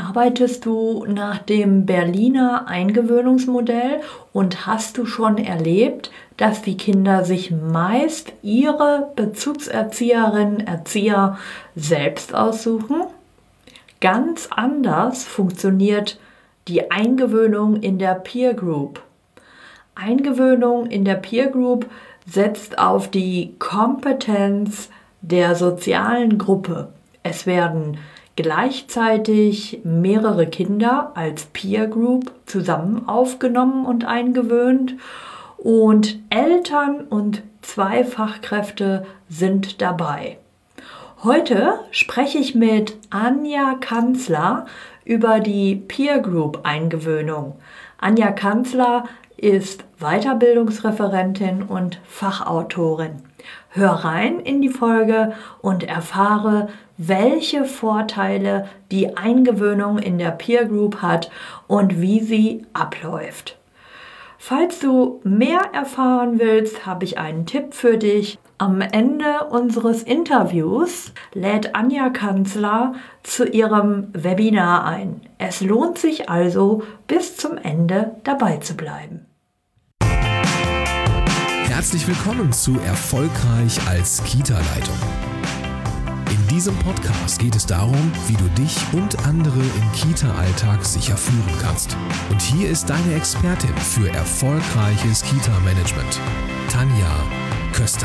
Arbeitest du nach dem Berliner Eingewöhnungsmodell und hast du schon erlebt, dass die Kinder sich meist ihre Bezugserzieherinnen, Erzieher selbst aussuchen? Ganz anders funktioniert die Eingewöhnung in der Peer Group. Eingewöhnung in der Peer Group setzt auf die Kompetenz der sozialen Gruppe. Es werden gleichzeitig mehrere Kinder als Peer Group zusammen aufgenommen und eingewöhnt und Eltern und 2 Fachkräfte sind dabei. Heute spreche ich mit Anja Kanzler über die Peer Group Eingewöhnung. Anja Kanzler ist Weiterbildungsreferentin und Fachautorin. Hör rein in die Folge und erfahre, welche Vorteile die Eingewöhnung in der Peer Group hat und wie sie abläuft. Falls du mehr erfahren willst, habe ich einen Tipp für dich. Am Ende unseres Interviews lädt Anja Kanzler zu ihrem Webinar ein. Es lohnt sich also, bis zum Ende dabei zu bleiben. Herzlich willkommen zu Erfolgreich als Kita-Leitung. In diesem Podcast geht es darum, wie du dich und andere im Kita-Alltag sicher führen kannst. Und hier ist deine Expertin für erfolgreiches Kita-Management, Tanja Köster.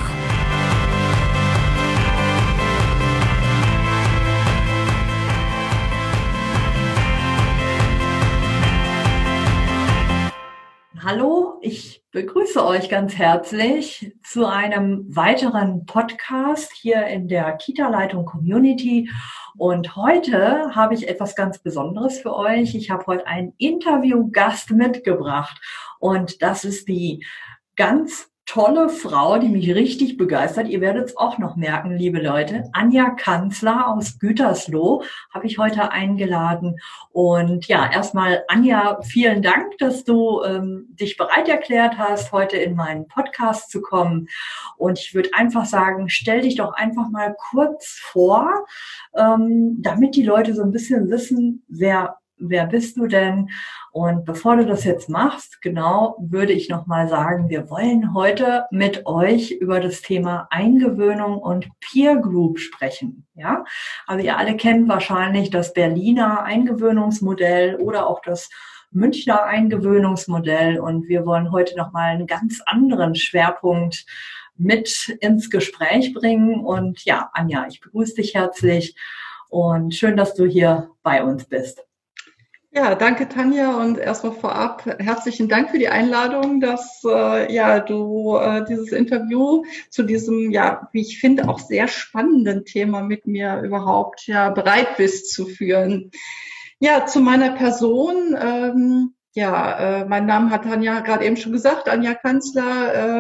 Hallo, ich begrüße euch ganz herzlich zu einem weiteren Podcast hier in der Kita-Leitung Community. Und heute habe ich etwas ganz Besonderes für euch. Ich habe heute einen Interviewgast mitgebracht und das ist die ganz tolle Frau, die mich richtig begeistert. Ihr werdet es auch noch merken, liebe Leute. Anja Kanzler aus Gütersloh habe ich heute eingeladen. Und ja, erstmal Anja, vielen Dank, dass du dich bereit erklärt hast, heute in meinen Podcast zu kommen. Und ich würde einfach sagen, stell dich doch einfach mal kurz vor, damit die Leute so ein bisschen wissen, wer bist du denn? Und bevor du das jetzt machst, genau, würde ich nochmal sagen, wir wollen heute mit euch über das Thema Eingewöhnung und Peer Group sprechen. Ja, also ihr alle kennt wahrscheinlich das Berliner Eingewöhnungsmodell oder auch das Münchner Eingewöhnungsmodell. Und wir wollen heute nochmal einen ganz anderen Schwerpunkt mit ins Gespräch bringen. Und ja, Anja, ich begrüße dich herzlich und schön, dass du hier bei uns bist. Ja, danke Tanja und erstmal vorab herzlichen Dank für die Einladung, dass du dieses Interview zu diesem, wie ich finde, auch sehr spannenden Thema mit mir überhaupt bereit bist zu führen. Ja, zu meiner Person, mein Name hat Tanja gerade eben schon gesagt, Anja Kanzler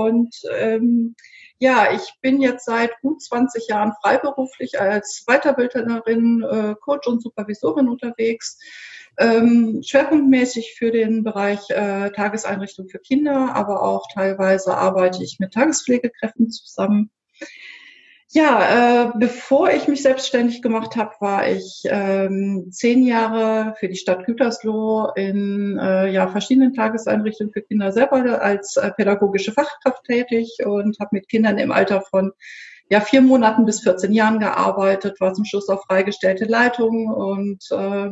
ich bin jetzt seit gut 20 Jahren freiberuflich als Weiterbilderin, Coach und Supervisorin unterwegs. Schwerpunktmäßig für den Bereich Tageseinrichtung für Kinder, aber auch teilweise arbeite ich mit Tagespflegekräften zusammen. Ja, bevor ich mich selbstständig gemacht habe, war ich 10 Jahre für die Stadt Gütersloh in verschiedenen Tageseinrichtungen für Kinder selber als pädagogische Fachkraft tätig und habe mit Kindern im Alter von 4 Monaten bis 14 Jahren gearbeitet, war zum Schluss auch freigestellte Leitung und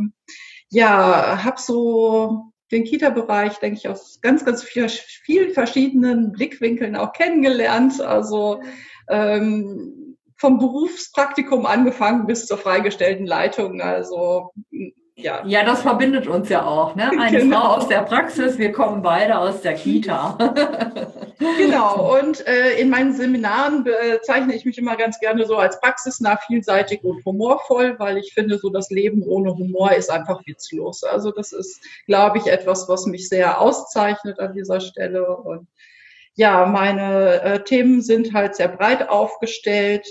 habe so den Kita-Bereich, denke ich, aus ganz, ganz vielen verschiedenen Blickwinkeln auch kennengelernt. Also vom Berufspraktikum angefangen bis zur freigestellten Leitung. Also ja, das verbindet uns ja auch, ne? Eine Genau. Frau aus der Praxis, wir kommen beide aus der Kita. Genau, und in meinen Seminaren bezeichne ich mich immer ganz gerne so als praxisnah, vielseitig und humorvoll, weil ich finde, so das Leben ohne Humor ist einfach witzlos. Also das ist, glaube ich, etwas, was mich sehr auszeichnet an dieser Stelle. Und ja, meine Themen sind halt sehr breit aufgestellt,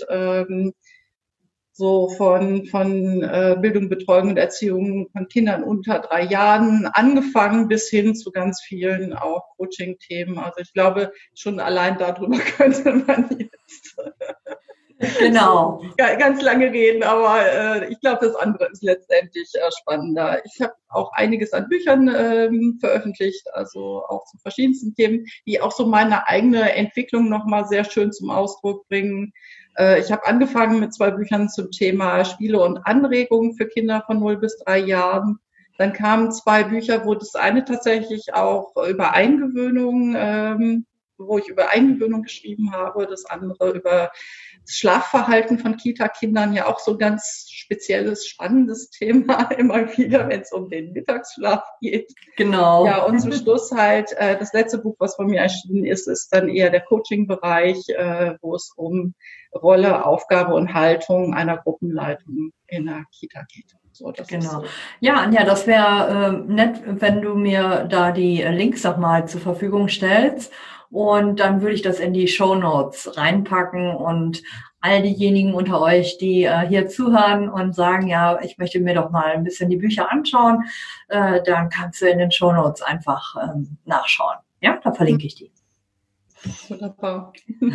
so von Bildung, Betreuung und Erziehung von Kindern unter 3 Jahren angefangen bis hin zu ganz vielen auch Coaching-Themen. Also ich glaube, schon allein darüber könnte man jetzt Genau. Ganz lange reden, aber ich glaube, das andere ist letztendlich spannender. Ich habe auch einiges an Büchern veröffentlicht, also auch zu verschiedensten Themen, die auch so meine eigene Entwicklung nochmal sehr schön zum Ausdruck bringen. Ich habe angefangen mit 2 Büchern zum Thema Spiele und Anregungen für Kinder von 0 bis 3 Jahren. Dann kamen 2 Bücher, wo das eine tatsächlich auch über Eingewöhnung, wo ich über Eingewöhnung geschrieben habe, das andere über das Schlafverhalten von Kita-Kindern, ja auch so ein ganz spezielles, spannendes Thema immer wieder, wenn es um den Mittagsschlaf geht. Genau. Ja, und zum Schluss halt das letzte Buch, was von mir erschienen ist dann eher der Coaching-Bereich, wo es um Rolle, Aufgabe und Haltung einer Gruppenleitung in der Kita geht. So, das Genau. ist so. Ja, Anja, das wäre nett, wenn du mir da die Links nochmal zur Verfügung stellst. Und dann würde ich das in die Shownotes reinpacken und all diejenigen unter euch, die hier zuhören und sagen, ja, ich möchte mir doch mal ein bisschen die Bücher anschauen, dann kannst du in den Shownotes einfach nachschauen. Ja, da verlinke ich die. Wunderbar.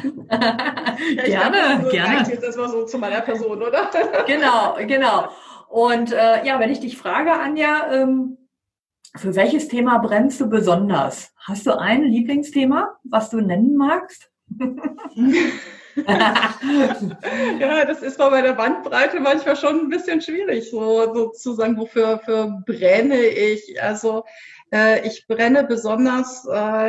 Gerne, so gerne. reicht jetzt erstmal so zu meiner Person, oder? Genau. Und ja, wenn ich dich frage, Anja, für welches Thema brennst du besonders? Hast du ein Lieblingsthema, was du nennen magst? Ja, das ist bei der Bandbreite manchmal schon ein bisschen schwierig, so zu sagen, wofür brenne ich. Also ich brenne besonders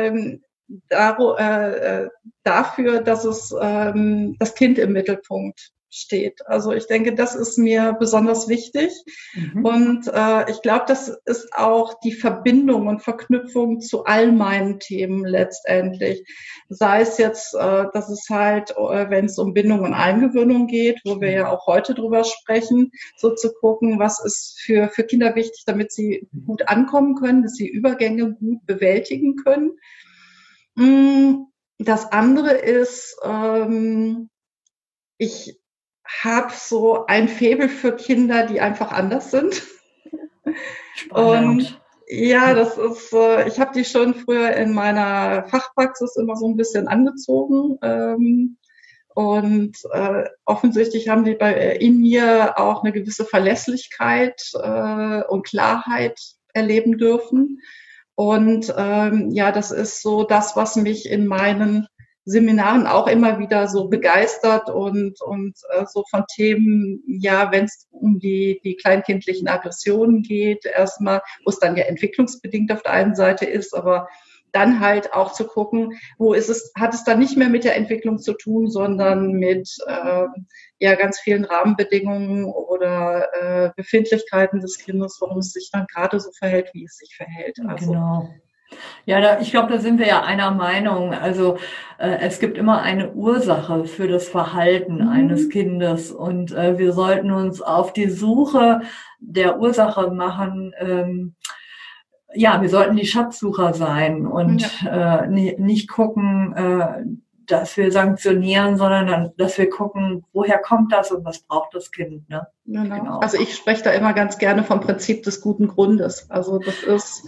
dafür, dass es das Kind im Mittelpunkt steht. Also ich denke, das ist mir besonders wichtig. Und ich glaube, das ist auch die Verbindung und Verknüpfung zu all meinen Themen letztendlich. Sei es jetzt, dass es halt, wenn es um Bindung und Eingewöhnung geht, wo wir ja auch heute drüber sprechen, so zu gucken, was ist für Kinder wichtig, damit sie gut ankommen können, dass sie Übergänge gut bewältigen können. Das andere ist, ich habe so ein Faible für Kinder, die einfach anders sind. Spannend. Und ja, das ist, ich habe die schon früher in meiner Fachpraxis immer so ein bisschen angezogen. Und offensichtlich haben die in mir auch eine gewisse Verlässlichkeit und Klarheit erleben dürfen. Und ja, das ist so das, was mich in meinen Seminaren auch immer wieder so begeistert und so von Themen, ja, wenn es um die kleinkindlichen Aggressionen geht, erstmal, wo es dann ja entwicklungsbedingt auf der einen Seite ist, aber dann halt auch zu gucken, hat es dann nicht mehr mit der Entwicklung zu tun, sondern mit ja ganz vielen Rahmenbedingungen oder Befindlichkeiten des Kindes, warum es sich dann gerade so verhält, wie es sich verhält. Also, genau. Ja, ich glaube, da sind wir ja einer Meinung. Also es gibt immer eine Ursache für das Verhalten eines Kindes und wir sollten uns auf die Suche der Ursache machen. Ja, wir sollten die Schatzsucher sein und nicht gucken, dass wir sanktionieren, sondern dass wir gucken, woher kommt das und was braucht das Kind. Ne? Genau. Also ich spreche da immer ganz gerne vom Prinzip des guten Grundes. Also das ist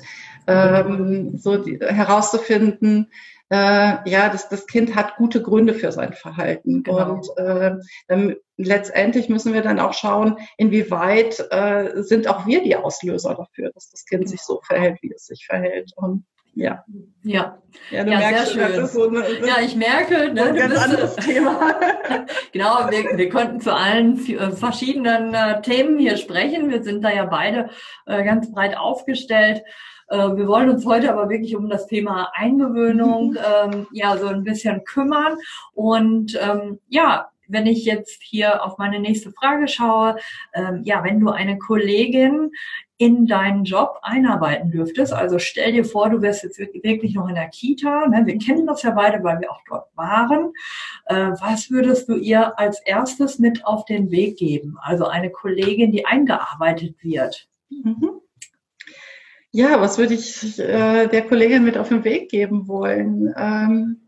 so herauszufinden, ja, das Kind hat gute Gründe für sein Verhalten. Genau. Und dann letztendlich müssen wir dann auch schauen, inwieweit sind auch wir die Auslöser dafür, dass das Kind sich so verhält, wie es sich verhält. Und ja, du merkst sehr schön. Das ist so ich merke, ne, ein ganz anderes Thema. Genau, wir konnten zu allen verschiedenen Themen hier sprechen. Wir sind da ja beide ganz breit aufgestellt. Wir wollen uns heute aber wirklich um das Thema Eingewöhnung so ein bisschen kümmern. Und wenn ich jetzt hier auf meine nächste Frage schaue, wenn du eine Kollegin in deinen Job einarbeiten dürftest, also stell dir vor, du wärst jetzt wirklich noch in der Kita, ne? Wir kennen das ja beide, weil wir auch dort waren. Was würdest du ihr als erstes mit auf den Weg geben? Also eine Kollegin, die eingearbeitet wird. Ja, was würde ich der Kollegin mit auf den Weg geben wollen?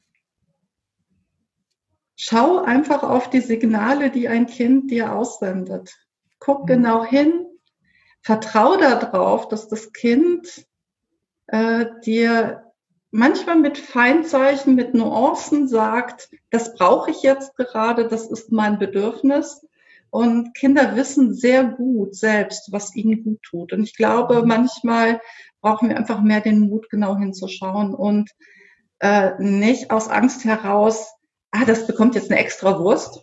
Schau einfach auf die Signale, die ein Kind dir aussendet. Guck genau hin, vertrau darauf, dass das Kind dir manchmal mit Feindzeichen, mit Nuancen sagt, das brauche ich jetzt gerade, das ist mein Bedürfnis. Und Kinder wissen sehr gut selbst, was ihnen gut tut. Und ich glaube, manchmal brauchen wir einfach mehr den Mut, genau hinzuschauen und nicht aus Angst heraus, das bekommt jetzt eine extra Wurst,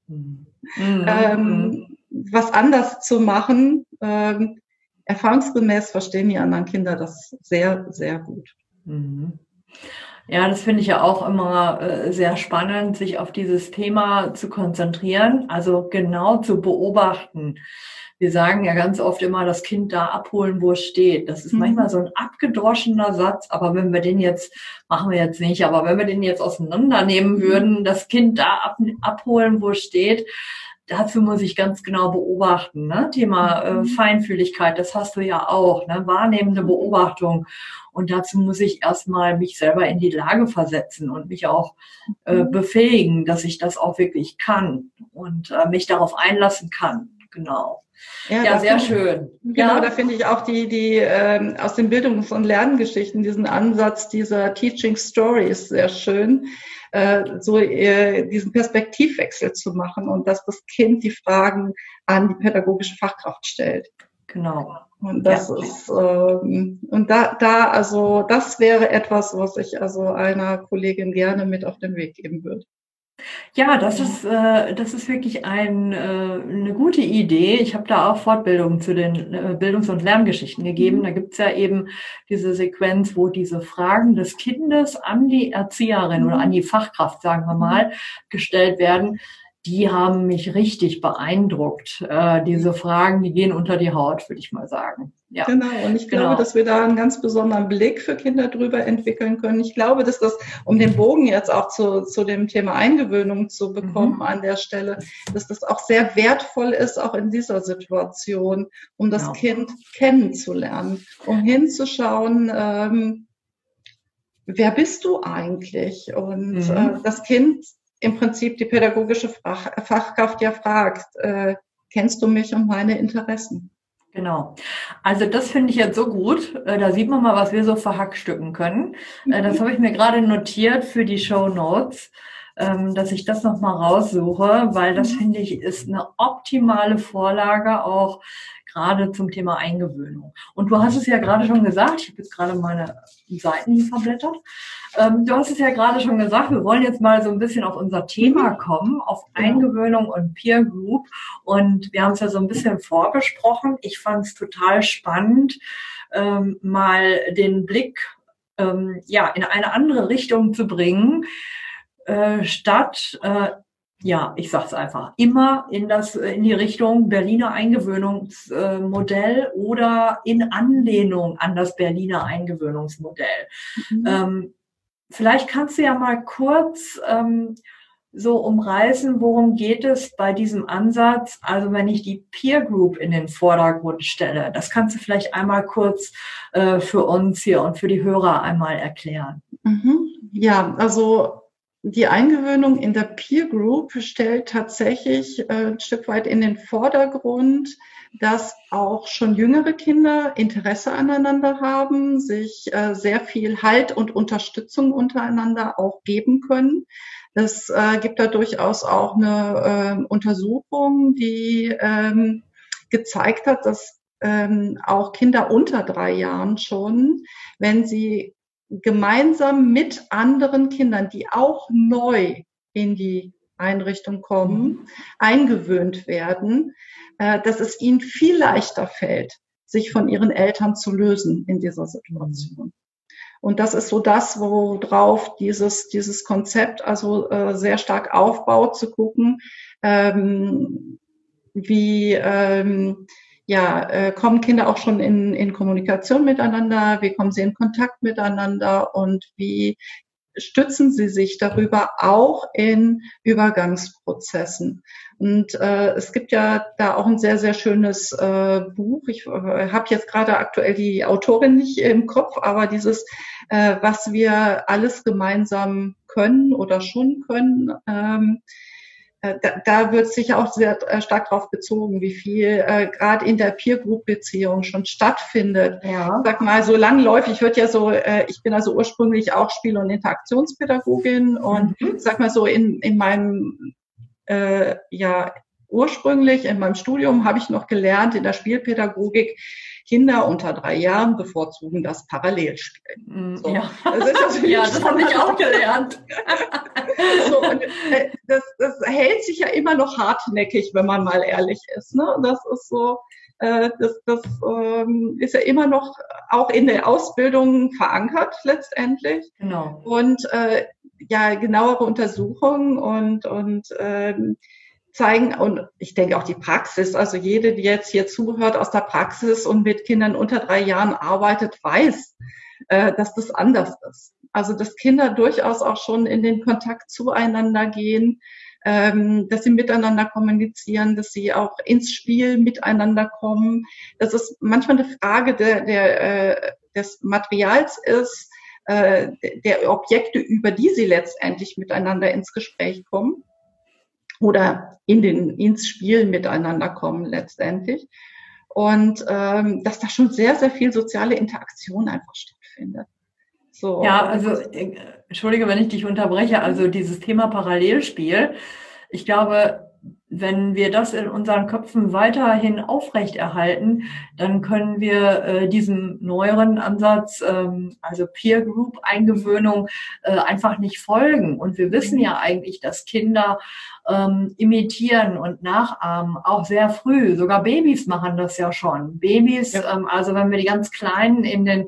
was anders zu machen. Erfahrungsgemäß verstehen die anderen Kinder das sehr, sehr gut. Ja, das finde ich ja auch immer sehr spannend, sich auf dieses Thema zu konzentrieren, also genau zu beobachten. Wir sagen ja ganz oft immer, das Kind da abholen, wo es steht. Das ist manchmal so ein abgedroschener Satz, aber wenn wir den jetzt, machen wir jetzt nicht, aber wenn wir den jetzt auseinandernehmen würden, das Kind da abholen, wo es steht, dazu muss ich ganz genau beobachten. Ne? Thema Feinfühligkeit, das hast du ja auch, ne? Wahrnehmende Beobachtung. Und dazu muss ich erstmal mich selber in die Lage versetzen und mich auch befähigen, dass ich das auch wirklich kann und mich darauf einlassen kann. Genau. Ja, sehr schön. Genau, da finde ich auch die aus den Bildungs- und Lerngeschichten diesen Ansatz dieser Teaching Stories sehr schön, diesen Perspektivwechsel zu machen und dass das Kind die Fragen an die pädagogische Fachkraft stellt. Genau. Und das ist also das wäre etwas, was ich also einer Kollegin gerne mit auf den Weg geben würde. Ja, das ist wirklich eine gute Idee. Ich habe da auch Fortbildungen zu den Bildungs- und Lerngeschichten gegeben. Da gibt's ja eben diese Sequenz, wo diese Fragen des Kindes an die Erzieherin oder an die Fachkraft, sagen wir mal, gestellt werden. Die haben mich richtig beeindruckt. Diese Fragen, die gehen unter die Haut, würde ich mal sagen. Ja. Genau, und ich glaube, dass wir da einen ganz besonderen Blick für Kinder drüber entwickeln können. Ich glaube, dass das, um den Bogen jetzt auch zu dem Thema Eingewöhnung zu bekommen an der Stelle, dass das auch sehr wertvoll ist, auch in dieser Situation, um das Kind kennenzulernen, um hinzuschauen, wer bist du eigentlich? Und das Kind im Prinzip die pädagogische Fachkraft ja fragt, kennst du mich und meine Interessen? Genau. Also das finde ich jetzt so gut. Da sieht man mal, was wir so verhackstücken können. Das habe ich mir gerade notiert für die Shownotes, dass ich das nochmal raussuche, weil das, finde ich, ist eine optimale Vorlage auch gerade zum Thema Eingewöhnung. Und du hast es ja gerade schon gesagt, ich habe jetzt gerade meine Seiten hier verblättert. Du hast es ja gerade schon gesagt, wir wollen jetzt mal so ein bisschen auf unser Thema kommen, auf Eingewöhnung und Peer Group. Und wir haben es ja so ein bisschen vorbesprochen. Ich fand es total spannend, mal den Blick in eine andere Richtung zu bringen, statt ich sag's einfach, immer in die Richtung Berliner Eingewöhnungsmodell oder in Anlehnung an das Berliner Eingewöhnungsmodell. Vielleicht kannst du ja mal kurz so umreißen, worum geht es bei diesem Ansatz, also wenn ich die Peer Group in den Vordergrund stelle. Das kannst du vielleicht einmal kurz für uns hier und für die Hörer einmal erklären. Ja, also die Eingewöhnung in der Peer Group stellt tatsächlich ein Stück weit in den Vordergrund, dass auch schon jüngere Kinder Interesse aneinander haben, sich sehr viel Halt und Unterstützung untereinander auch geben können. Es gibt da durchaus auch eine Untersuchung, die gezeigt hat, dass auch Kinder unter 3 Jahren schon, wenn sie gemeinsam mit anderen Kindern, die auch neu in die Einrichtung kommen, eingewöhnt werden, dass es ihnen viel leichter fällt, sich von ihren Eltern zu lösen in dieser Situation. Und das ist so das, worauf dieses Konzept also sehr stark aufbaut, zu gucken, wie kommen Kinder auch schon in Kommunikation miteinander, wie kommen sie in Kontakt miteinander und wie stützen sie sich darüber auch in Übergangsprozessen. Und es gibt ja da auch ein sehr, sehr schönes Buch. Ich habe jetzt gerade aktuell die Autorin nicht im Kopf, aber dieses, was wir alles gemeinsam können oder schon können, da wird sicher auch sehr stark darauf bezogen, wie viel gerade in der Peer-Group-Beziehung schon stattfindet. Ja. Sag mal, so langläufig wird ja so, ich bin also ursprünglich auch Spiel- und Interaktionspädagogin und sag mal so in meinem, ursprünglich in meinem Studium habe ich noch gelernt in der Spielpädagogik, Kinder unter 3 Jahren bevorzugen das Parallelspiel. So. Ja, das habe ich auch gelernt. So, und, das hält sich ja immer noch hartnäckig, wenn man mal ehrlich ist. Ne? Das ist so, das ist ja immer noch auch in der Ausbildung verankert letztendlich. Genau. Und genauere Untersuchungen und zeigen, und ich denke auch die Praxis, also jede, die jetzt hier zuhört aus der Praxis und mit Kindern unter 3 Jahren arbeitet, weiß, dass das anders ist. Also dass Kinder durchaus auch schon in den Kontakt zueinander gehen, dass sie miteinander kommunizieren, dass sie auch ins Spiel miteinander kommen. Das ist manchmal eine Frage des Materials ist, der Objekte, über die sie letztendlich miteinander ins Gespräch kommen oder ins Spiel miteinander kommen letztendlich. Und dass da schon sehr, sehr viel soziale Interaktion einfach stattfindet. So. Ja, also entschuldige, wenn ich dich unterbreche, also dieses Thema Parallelspiel, ich glaube, wenn wir das in unseren Köpfen weiterhin aufrechterhalten, dann können wir diesem neueren Ansatz, also Peer Group Eingewöhnung, einfach nicht folgen. Und wir wissen ja eigentlich, dass Kinder imitieren und nachahmen, auch sehr früh. Sogar Babys machen das ja schon. Babys, also wenn wir die ganz Kleinen in den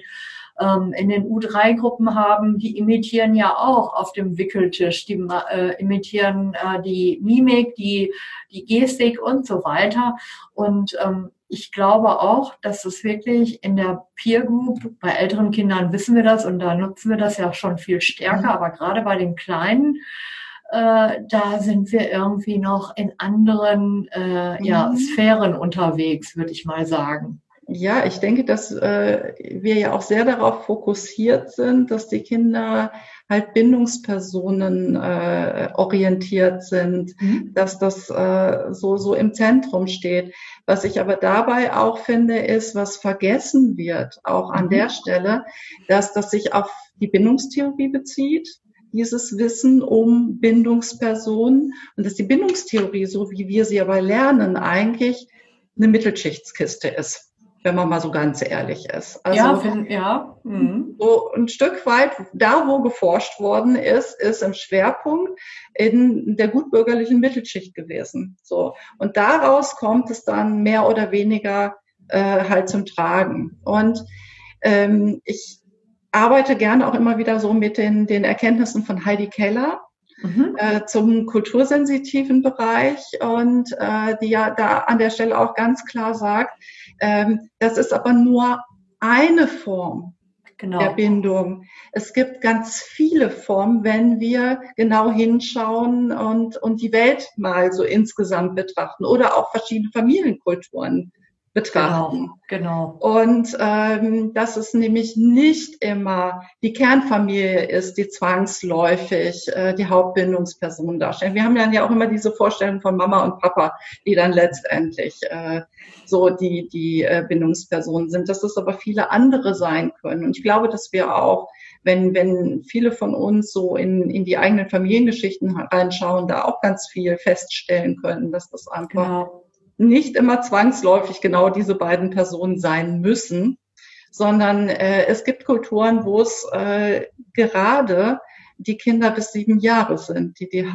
U3-Gruppen haben, die imitieren ja auch auf dem Wickeltisch, die imitieren die Mimik, die Gestik und so weiter. Und ich glaube auch, dass es wirklich in der Peer Group, bei älteren Kindern wissen wir das und da nutzen wir das ja schon viel stärker, aber gerade bei den Kleinen, da sind wir irgendwie noch in anderen Sphären unterwegs, würde ich mal sagen. Ja, ich denke, dass wir ja auch sehr darauf fokussiert sind, dass die Kinder halt Bindungspersonen orientiert sind, dass das so im Zentrum steht. Was ich aber dabei auch finde, ist, was vergessen wird, auch an der Stelle, dass das sich auf die Bindungstheorie bezieht, dieses Wissen um Bindungspersonen, und dass die Bindungstheorie, so wie wir sie aber lernen, eigentlich eine Mittelschichtskiste ist, wenn man mal so ganz ehrlich ist. Also, so ein Stück weit, da wo geforscht worden ist im Schwerpunkt in der gutbürgerlichen Mittelschicht gewesen. So. Und daraus kommt es dann mehr oder weniger halt zum Tragen. Und ich arbeite gerne auch immer wieder so mit den Erkenntnissen von Heidi Keller zum kultursensitiven Bereich und die ja da an der Stelle auch ganz klar sagt, das ist aber nur eine Form der Bindung. Es gibt ganz viele Formen, wenn wir genau hinschauen und die Welt mal so insgesamt betrachten oder auch verschiedene Familienkulturen betrachten. Genau. Und dass es nämlich nicht immer die Kernfamilie ist, die zwangsläufig die Hauptbindungsperson darstellt. Wir haben dann ja auch immer diese Vorstellung von Mama und Papa, die dann letztendlich so die Bindungspersonen sind, dass es aber viele andere sein können. Und ich glaube, dass wir auch, wenn viele von uns so in die eigenen Familiengeschichten reinschauen, da auch ganz viel feststellen können, dass das einfach nicht immer zwangsläufig genau diese beiden Personen sein müssen, sondern es gibt Kulturen, wo es gerade die Kinder bis 7 Jahre sind, die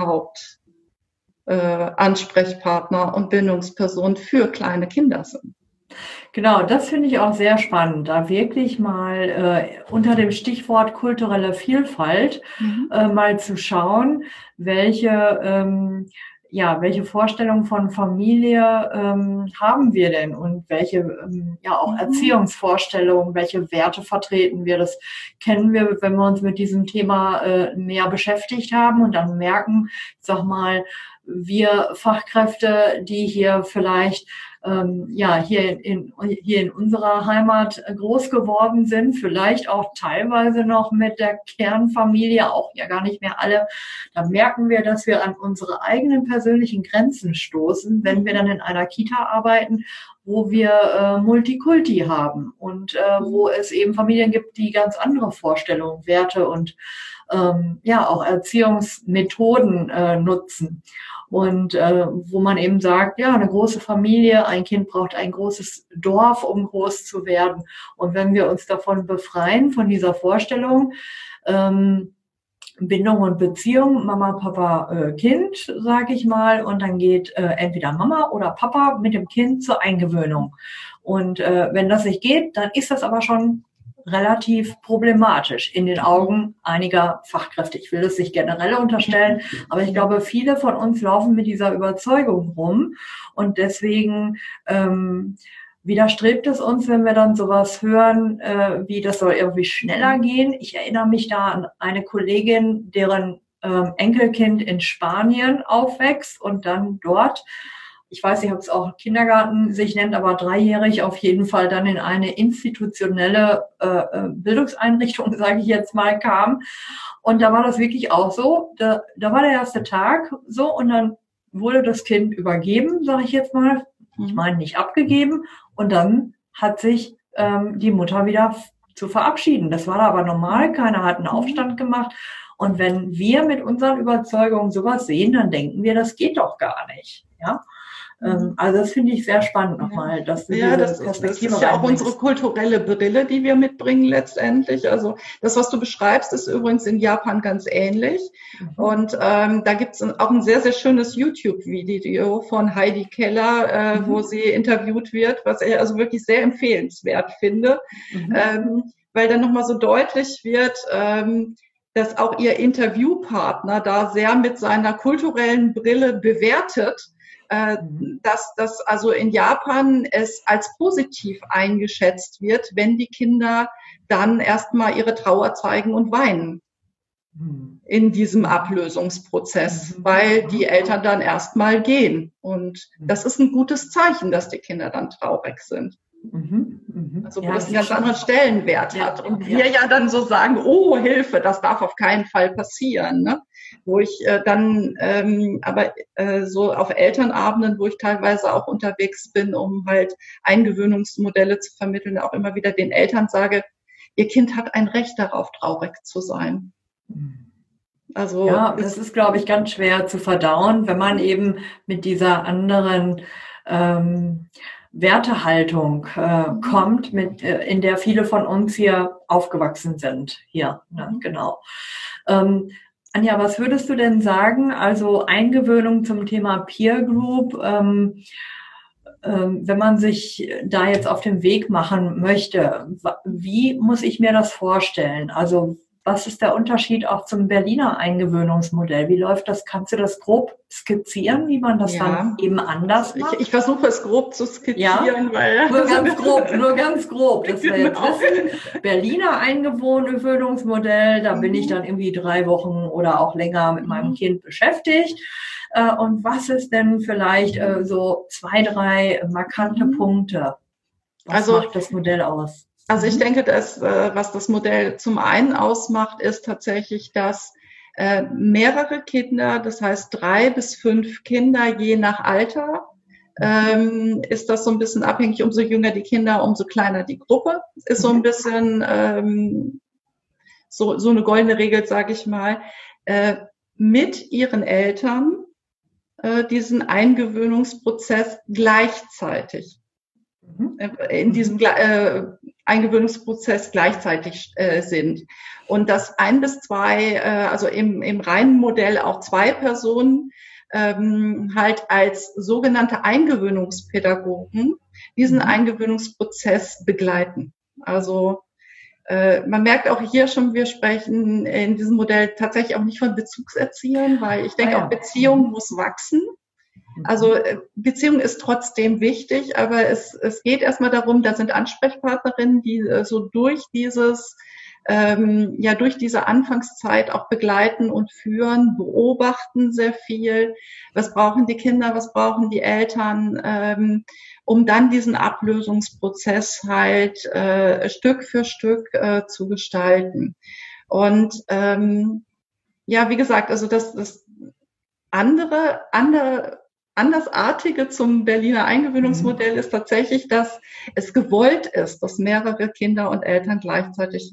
Hauptansprechpartner und Bindungspersonen für kleine Kinder sind. Genau, das finde ich auch sehr spannend, da wirklich mal unter dem Stichwort kulturelle Vielfalt mal zu schauen, welche Vorstellungen von Familie haben wir denn und welche auch Erziehungsvorstellungen, welche Werte vertreten wir? Das kennen wir, wenn wir uns mit diesem Thema näher beschäftigt haben und dann merken, ich sag mal, wir Fachkräfte, die hier vielleicht hier in unserer Heimat groß geworden sind, vielleicht auch teilweise noch mit der Kernfamilie, auch ja gar nicht mehr alle, da merken wir, dass wir an unsere eigenen persönlichen Grenzen stoßen, wenn wir dann in einer Kita arbeiten, wo wir Multikulti haben und wo es eben Familien gibt, die ganz andere Vorstellungen, Werte und auch Erziehungsmethoden nutzen. Und wo man eben sagt, ja, eine große Familie, ein Kind braucht ein großes Dorf, um groß zu werden. Und wenn wir uns davon befreien, von dieser Vorstellung, Bindung und Beziehung, Mama, Papa, Kind, sage ich mal, und dann geht entweder Mama oder Papa mit dem Kind zur Eingewöhnung. Und wenn das nicht geht, dann ist das aber schon relativ problematisch in den Augen einiger Fachkräfte. Ich will das nicht generell unterstellen, aber ich glaube, viele von uns laufen mit dieser Überzeugung rum und deswegen widerstrebt es uns, wenn wir dann sowas hören, wie das soll irgendwie schneller gehen. Ich erinnere mich da an eine Kollegin, deren Enkelkind in Spanien aufwächst und dann dort, ich weiß nicht, ob es auch Kindergarten sich nennt, aber 3-jährig auf jeden Fall dann in eine institutionelle Bildungseinrichtung, sage ich jetzt mal, kam. Und da war das wirklich auch so. Da war der erste Tag so und dann wurde das Kind übergeben, sage ich jetzt mal. Ich meine nicht abgegeben. Und dann hat sich die Mutter wieder zu verabschieden. Das war da aber normal. Keiner hat einen Aufstand gemacht. Und wenn wir mit unseren Überzeugungen sowas sehen, dann denken wir, das geht doch gar nicht. Ja. Also das finde ich sehr spannend nochmal, dass du diese Perspektive ist ja auch unsere kulturelle Brille, die wir mitbringen letztendlich. Also das, was du beschreibst, ist übrigens in Japan ganz ähnlich. Und da gibt es auch ein sehr, sehr schönes YouTube-Video von Heidi Keller, wo sie interviewt wird, was ich also wirklich sehr empfehlenswert finde, weil dann nochmal so deutlich wird, dass auch ihr Interviewpartner da sehr mit seiner kulturellen Brille bewertet, dass das also in Japan es als positiv eingeschätzt wird, wenn die Kinder dann erstmal ihre Trauer zeigen und weinen in diesem Ablösungsprozess, weil die Eltern dann erstmal gehen. Und das ist ein gutes Zeichen, dass die Kinder dann traurig sind. Also wo das einen ganz anderen Stellenwert hat. Und wir ja dann so sagen, oh Hilfe, das darf auf keinen Fall passieren. Ne? Wo ich dann so auf Elternabenden, wo ich teilweise auch unterwegs bin, um halt Eingewöhnungsmodelle zu vermitteln, auch immer wieder den Eltern sage, ihr Kind hat ein Recht darauf, traurig zu sein. Also ja, das ist, glaube ich, ganz schwer zu verdauen, wenn man eben mit dieser anderen Wertehaltung kommt, in der viele von uns hier aufgewachsen sind. Hier, ne, genau. Anja, was würdest du denn sagen? Also Eingewöhnung zum Thema Peer Group, wenn man sich da jetzt auf den Weg machen möchte, wie muss ich mir das vorstellen? Also was ist der Unterschied auch zum Berliner Eingewöhnungsmodell? Wie läuft das? Kannst du das grob skizzieren, wie man das dann eben anders macht? Ich versuche es grob zu skizzieren, weil nur ganz grob. Das wäre jetzt wissen. Berliner Eingewöhnungsmodell, da bin ich dann irgendwie 3 Wochen oder auch länger mit meinem Kind beschäftigt. Und was ist denn vielleicht so 2, 3 markante Punkte? Was macht das Modell aus? Also ich denke, dass was das Modell zum einen ausmacht, ist tatsächlich, dass mehrere Kinder, das heißt 3 bis 5 Kinder je nach Alter, ist das so ein bisschen abhängig, umso jünger die Kinder, umso kleiner die Gruppe. Ist so ein bisschen so eine goldene Regel, sage ich mal, mit ihren Eltern diesen Eingewöhnungsprozess gleichzeitig in diesem Eingewöhnungsprozess gleichzeitig sind. Und dass 1 bis 2, also im reinen Modell auch 2 Personen halt als sogenannte Eingewöhnungspädagogen diesen Eingewöhnungsprozess begleiten. Also man merkt auch hier schon, wir sprechen in diesem Modell tatsächlich auch nicht von Bezugserziehern, weil ich denke, auch Beziehung muss wachsen. Also Beziehung ist trotzdem wichtig, aber es geht erstmal darum, da sind Ansprechpartnerinnen, die so durch diese Anfangszeit auch begleiten und führen, beobachten sehr viel. Was brauchen die Kinder, was brauchen die Eltern? um dann diesen Ablösungsprozess halt Stück für Stück zu gestalten. Und ja, wie gesagt, also das Andersartige zum Berliner Eingewöhnungsmodell ist tatsächlich, dass es gewollt ist, dass mehrere Kinder und Eltern gleichzeitig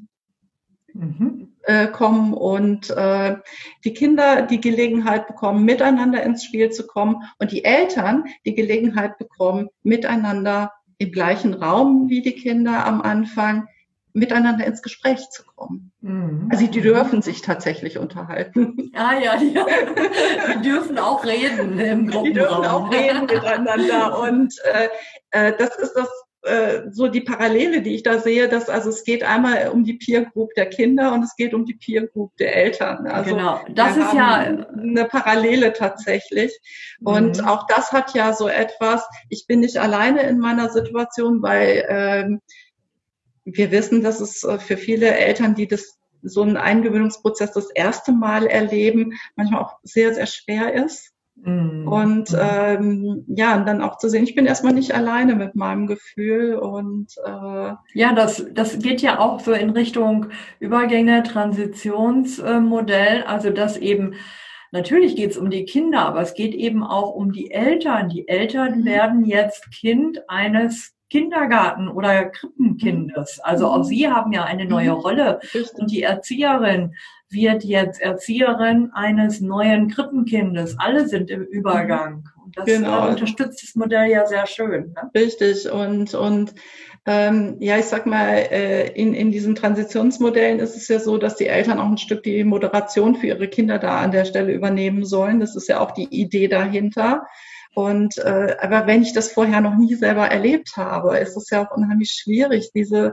kommen und die Kinder die Gelegenheit bekommen, miteinander ins Spiel zu kommen und die Eltern die Gelegenheit bekommen, miteinander im gleichen Raum wie die Kinder am Anfang miteinander ins Gespräch zu kommen. Also die dürfen sich tatsächlich unterhalten. Die dürfen auch reden im Gruppenraum. Die dürfen auch reden miteinander und das ist das so die Parallele, die ich da sehe, dass also es geht einmal um die Peer Group der Kinder und es geht um die Peer Group der Eltern. Also genau, das ist ja eine Parallele tatsächlich. Und auch das hat ja so etwas, ich bin nicht alleine in meiner Situation, weil wir wissen, dass es für viele Eltern, die so einen Eingewöhnungsprozess das erste Mal erleben, manchmal auch sehr, sehr schwer ist. Und ja, und dann auch zu sehen, ich bin erstmal nicht alleine mit meinem Gefühl und ja, das geht ja auch so in Richtung Übergänge, Transitionsmodell, also dass eben natürlich geht es um die Kinder, aber es geht eben auch um die Eltern. Die Eltern werden jetzt Kind eines Kindergarten- oder Krippenkindes. Also auch sie haben ja eine neue Rolle und die Erzieherin wird jetzt Erzieherin eines neuen Krippenkindes. Alle sind im Übergang. Und das unterstützt das Modell ja sehr schön. Ne? Richtig. Und ja, ich sag mal, in diesen Transitionsmodellen ist es ja so, dass die Eltern auch ein Stück die Moderation für ihre Kinder da an der Stelle übernehmen sollen. Das ist ja auch die Idee dahinter. Und aber wenn ich das vorher noch nie selber erlebt habe, ist es ja auch unheimlich schwierig, diese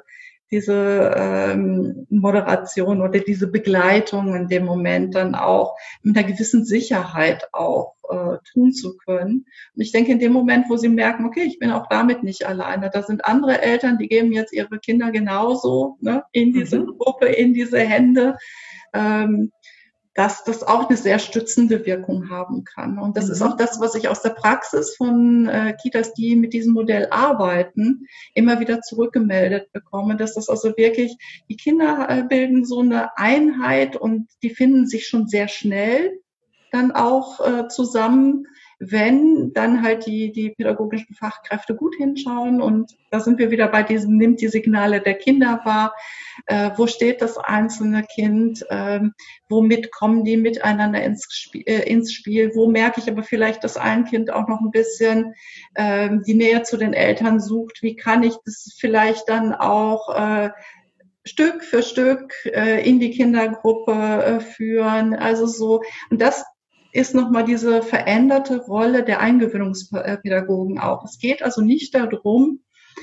Moderation oder diese Begleitung in dem Moment dann auch mit einer gewissen Sicherheit auch tun zu können. Und ich denke, in dem Moment, wo sie merken, okay, ich bin auch damit nicht alleine, da sind andere Eltern, die geben jetzt ihre Kinder genauso in diese Gruppe, in diese Hände, dass das auch eine sehr stützende Wirkung haben kann. Und das ist auch das, was ich aus der Praxis von Kitas, die mit diesem Modell arbeiten, immer wieder zurückgemeldet bekomme, dass das also wirklich, die Kinder bilden so eine Einheit und die finden sich schon sehr schnell dann auch zusammen, wenn dann halt die pädagogischen Fachkräfte gut hinschauen. Und da sind wir wieder bei diesem, nimmt die Signale der Kinder wahr. Wo steht das einzelne Kind? Womit kommen die miteinander ins Spiel? Wo merke ich aber vielleicht, dass ein Kind auch noch ein bisschen die Nähe zu den Eltern sucht? Wie kann ich das vielleicht dann auch Stück für Stück in die Kindergruppe führen? Also so, und das ist nochmal diese veränderte Rolle der Eingewöhnungspädagogen auch. Es geht also nicht darum,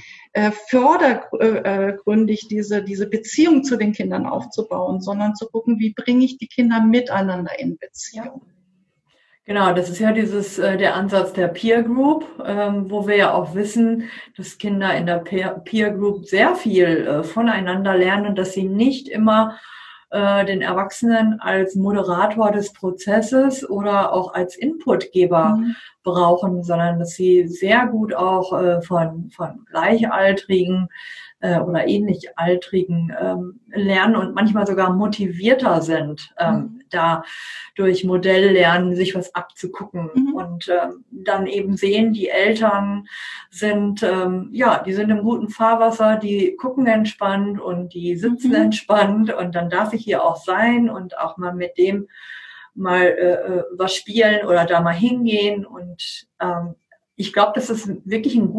vordergründig diese Beziehung zu den Kindern aufzubauen, sondern zu gucken, wie bringe ich die Kinder miteinander in Beziehung. Genau, das ist ja der Ansatz der Peer Group, wo wir ja auch wissen, dass Kinder in der Peer Group sehr viel voneinander lernen, dass sie nicht immer den Erwachsenen als Moderator des Prozesses oder auch als Inputgeber brauchen, sondern dass sie sehr gut auch von Gleichaltrigen oder ähnlichaltrigen lernen und manchmal sogar motivierter sind, da durch Modelllernen sich was abzugucken und dann eben sehen, die Eltern sind, die sind im guten Fahrwasser, die gucken entspannt und die sitzen entspannt und dann darf ich hier auch sein und auch mal mit dem mal was spielen oder da mal hingehen und ich glaube, dass es wirklich ein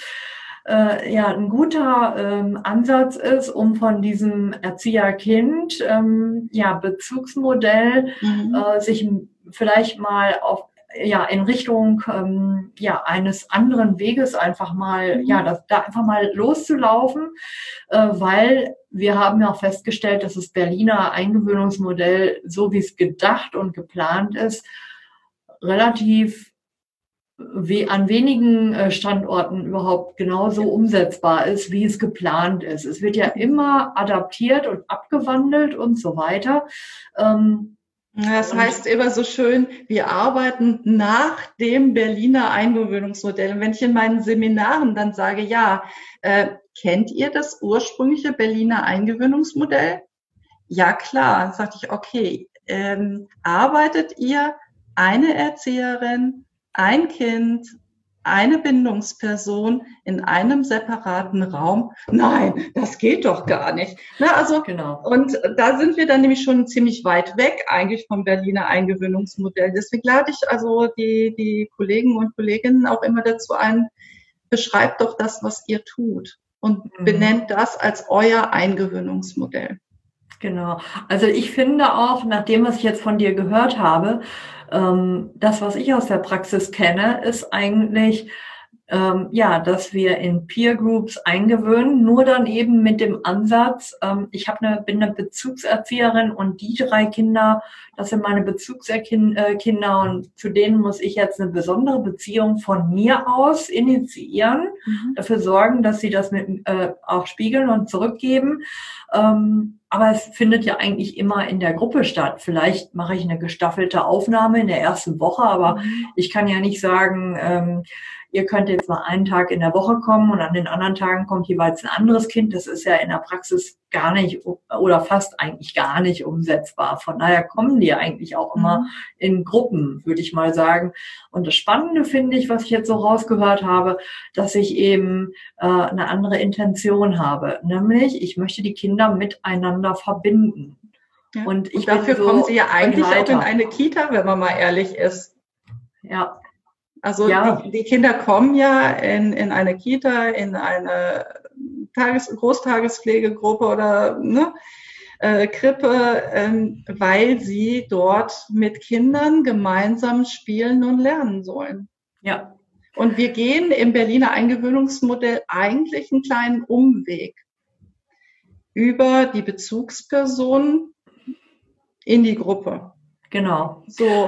guter Ansatz ist, um von diesem Erzieher-Kind Bezugsmodell sich vielleicht mal in Richtung eines anderen Weges einfach mal da einfach mal loszulaufen, weil wir haben ja auch festgestellt, dass das Berliner Eingewöhnungsmodell, so wie es gedacht und geplant ist, relativ an wenigen Standorten überhaupt genauso umsetzbar ist, wie es geplant ist. Es wird ja immer adaptiert und abgewandelt und so weiter. Das heißt immer so schön, wir arbeiten nach dem Berliner Eingewöhnungsmodell. Und wenn ich in meinen Seminaren dann sage, ja, kennt ihr das ursprüngliche Berliner Eingewöhnungsmodell? Ja, klar. Dann sagte ich, okay, arbeitet ihr eine Erzieherin, ein Kind, eine Bindungsperson in einem separaten Raum? Nein, das geht doch gar nicht. Na, also, Genau. und da sind wir dann nämlich schon ziemlich weit weg eigentlich vom Berliner Eingewöhnungsmodell. Deswegen lade ich also die Kollegen und Kolleginnen auch immer dazu ein, beschreibt doch das, was ihr tut und benennt das als euer Eingewöhnungsmodell. Genau. Also ich finde auch, nach dem, was ich jetzt von dir gehört habe, das, was ich aus der Praxis kenne, ist eigentlich, dass wir in Peer Groups eingewöhnen, nur dann eben mit dem Ansatz, ich bin eine Bezugserzieherin und die 3 Kinder, das sind meine Bezugskinder und zu denen muss ich jetzt eine besondere Beziehung von mir aus initiieren, dafür sorgen, dass sie das auch spiegeln und zurückgeben. Aber es findet ja eigentlich immer in der Gruppe statt. Vielleicht mache ich eine gestaffelte Aufnahme in der ersten Woche, aber ich kann ja nicht sagen, ihr könnt jetzt mal einen Tag in der Woche kommen und an den anderen Tagen kommt jeweils ein anderes Kind. Das ist ja in der Praxis gar nicht oder fast eigentlich gar nicht umsetzbar. Von daher kommen die eigentlich auch immer in Gruppen, würde ich mal sagen. Und das Spannende finde ich, was ich jetzt so rausgehört habe, dass ich eben eine andere Intention habe. Nämlich, ich möchte die Kinder miteinander verbinden. Ja. Und dafür kommen sie ja eigentlich auch in eine Kita, wenn man mal ehrlich ist. Ja. Also die Kinder kommen ja in eine Kita, in eine Großtagespflegegruppe oder Krippe, weil sie dort mit Kindern gemeinsam spielen und lernen sollen. Ja. Und wir gehen im Berliner Eingewöhnungsmodell eigentlich einen kleinen Umweg über die Bezugsperson in die Gruppe. Genau. So.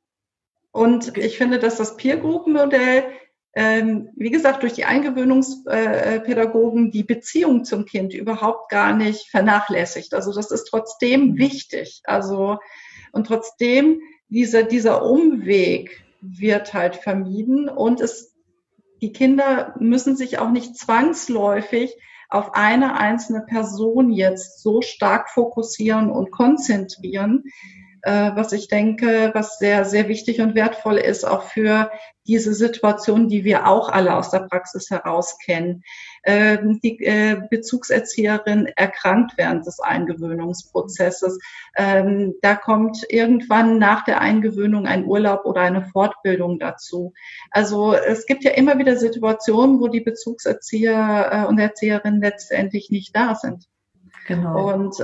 Und ich finde, dass das Peer-Group-Modell, wie gesagt, durch die Eingewöhnungspädagogen die Beziehung zum Kind überhaupt gar nicht vernachlässigt. Also das ist trotzdem wichtig. Also, und trotzdem dieser Umweg wird halt vermieden und die Kinder müssen sich auch nicht zwangsläufig auf eine einzelne Person jetzt so stark fokussieren und konzentrieren, was ich denke, was sehr, sehr wichtig und wertvoll ist, auch für diese Situation, die wir auch alle aus der Praxis heraus kennen. Die Bezugserzieherin erkrankt während des Eingewöhnungsprozesses. Da kommt irgendwann nach der Eingewöhnung ein Urlaub oder eine Fortbildung dazu. Also es gibt ja immer wieder Situationen, wo die Bezugserzieher und Erzieherinnen letztendlich nicht da sind. Genau. Und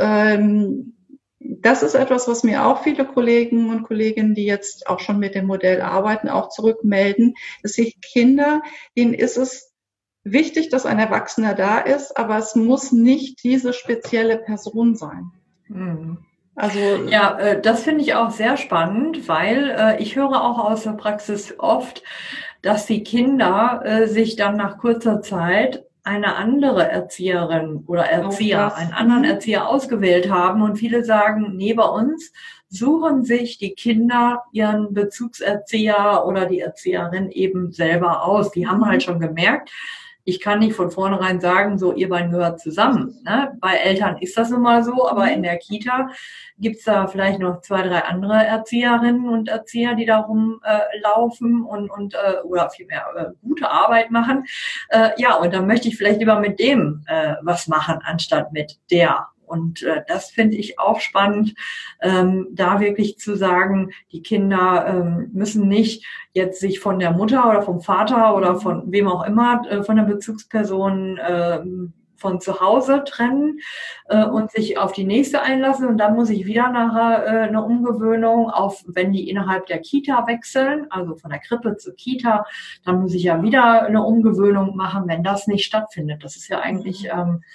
das ist etwas, was mir auch viele Kollegen und Kolleginnen, die jetzt auch schon mit dem Modell arbeiten, auch zurückmelden, dass die Kinder, denen ist es wichtig, dass ein Erwachsener da ist, aber es muss nicht diese spezielle Person sein. Also ja, das finde ich auch sehr spannend, weil ich höre auch aus der Praxis oft, dass die Kinder sich dann nach kurzer Zeit eine andere Erzieherin oder Erzieher, einen anderen Erzieher ausgewählt haben. Und viele sagen, nee, bei uns suchen sich die Kinder ihren Bezugserzieher oder die Erzieherin eben selber aus. Die haben halt schon gemerkt, ich kann nicht von vornherein sagen, so, ihr beiden gehört zusammen. Ne? Bei Eltern ist das nun mal so, aber in der Kita gibt's da vielleicht noch 2, 3 andere Erzieherinnen und Erzieher, die da rumlaufen oder vielmehr gute Arbeit machen. Und dann möchte ich vielleicht lieber mit dem was machen, anstatt mit der. Und das finde ich auch spannend, da wirklich zu sagen, die Kinder müssen nicht jetzt sich von der Mutter oder vom Vater oder von wem auch immer, von der Bezugsperson von zu Hause trennen und sich auf die nächste einlassen. Und dann muss ich wieder nachher eine Umgewöhnung wenn die innerhalb der Kita wechseln, also von der Krippe zur Kita, dann muss ich ja wieder eine Umgewöhnung machen, wenn das nicht stattfindet. Das ist ja eigentlich...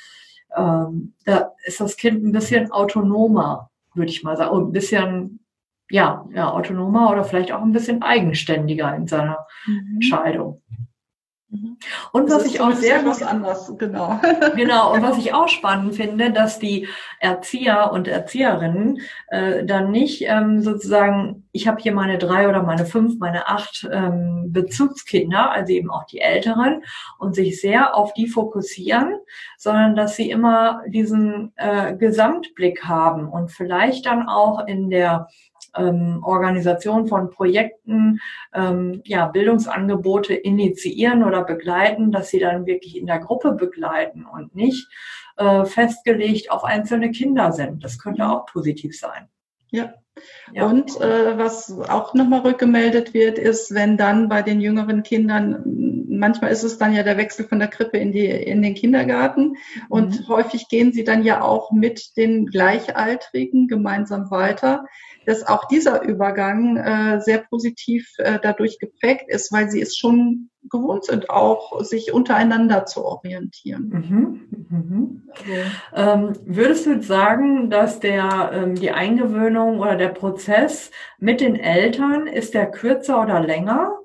da ist das Kind ein bisschen autonomer, würde ich mal sagen. Und ein bisschen, autonomer oder vielleicht auch ein bisschen eigenständiger in seiner Entscheidung. Und Das was ist ich auch sehr etwas gut anders, genau. Genau, und was ich auch spannend finde, dass die Erzieher und Erzieherinnen dann nicht sozusagen, ich habe hier meine 3 oder meine 5, meine 8 Bezugskinder, also eben auch die Älteren, und sich sehr auf die fokussieren, sondern dass sie immer diesen Gesamtblick haben und vielleicht dann auch in der Organisation von Projekten, Bildungsangebote initiieren oder begleiten, dass sie dann wirklich in der Gruppe begleiten und nicht festgelegt auf einzelne Kinder sind. Das könnte auch positiv sein. Ja. Ja. Und was auch nochmal rückgemeldet wird, ist, wenn dann bei den jüngeren Kindern, manchmal ist es dann ja der Wechsel von der Krippe in den Kindergarten und häufig gehen sie dann ja auch mit den Gleichaltrigen gemeinsam weiter, dass auch dieser Übergang sehr positiv dadurch geprägt ist, weil sie es schon gewohnt sind, auch sich untereinander zu orientieren. Würdest du sagen, dass die Eingewöhnung oder der Prozess mit den Eltern, ist der kürzer oder länger?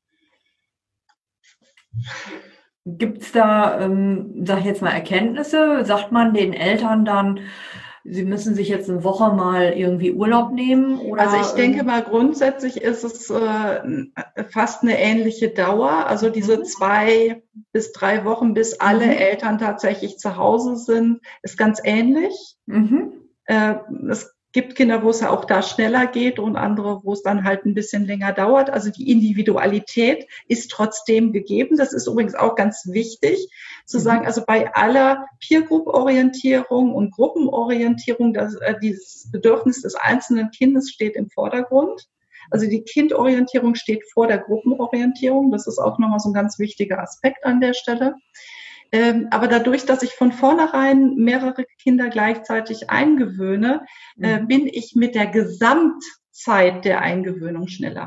Gibt es da, sag ich jetzt mal, Erkenntnisse? Sagt man den Eltern dann, sie müssen sich jetzt eine Woche mal irgendwie Urlaub nehmen? Oder, also ich denke mal, grundsätzlich ist es fast eine ähnliche Dauer. Also diese 2 bis 3 Wochen, bis alle Eltern tatsächlich zu Hause sind, ist ganz ähnlich. Es gibt Kinder, wo es ja auch da schneller geht und andere, wo es dann halt ein bisschen länger dauert. Also die Individualität ist trotzdem gegeben. Das ist übrigens auch ganz wichtig zu sagen. Also bei aller Peer-Group-Orientierung und Gruppenorientierung, dieses Bedürfnis des einzelnen Kindes steht im Vordergrund. Also die Kindorientierung steht vor der Gruppenorientierung. Das ist auch nochmal so ein ganz wichtiger Aspekt an der Stelle. Aber dadurch, dass ich von vornherein mehrere Kinder gleichzeitig eingewöhne, bin ich mit der Gesamtzeit der Eingewöhnung schneller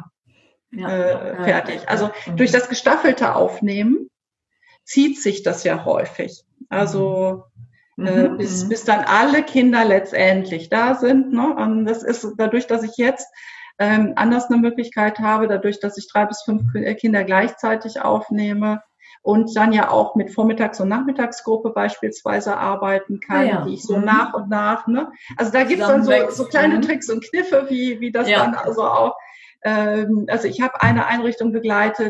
fertig. Also durch das gestaffelte Aufnehmen zieht sich das ja häufig. Also bis dann alle Kinder letztendlich da sind. Ne? Und das ist dadurch, dass ich jetzt anders eine Möglichkeit habe, dadurch, dass ich 3 bis 5 Kinder gleichzeitig aufnehme, und dann ja auch mit Vormittags- und Nachmittagsgruppe beispielsweise arbeiten kann, die ich so nach und nach, ne? Also da gibt es dann so kleine Tricks und Kniffe, wie das dann also auch, also ich habe eine Einrichtung begleitet,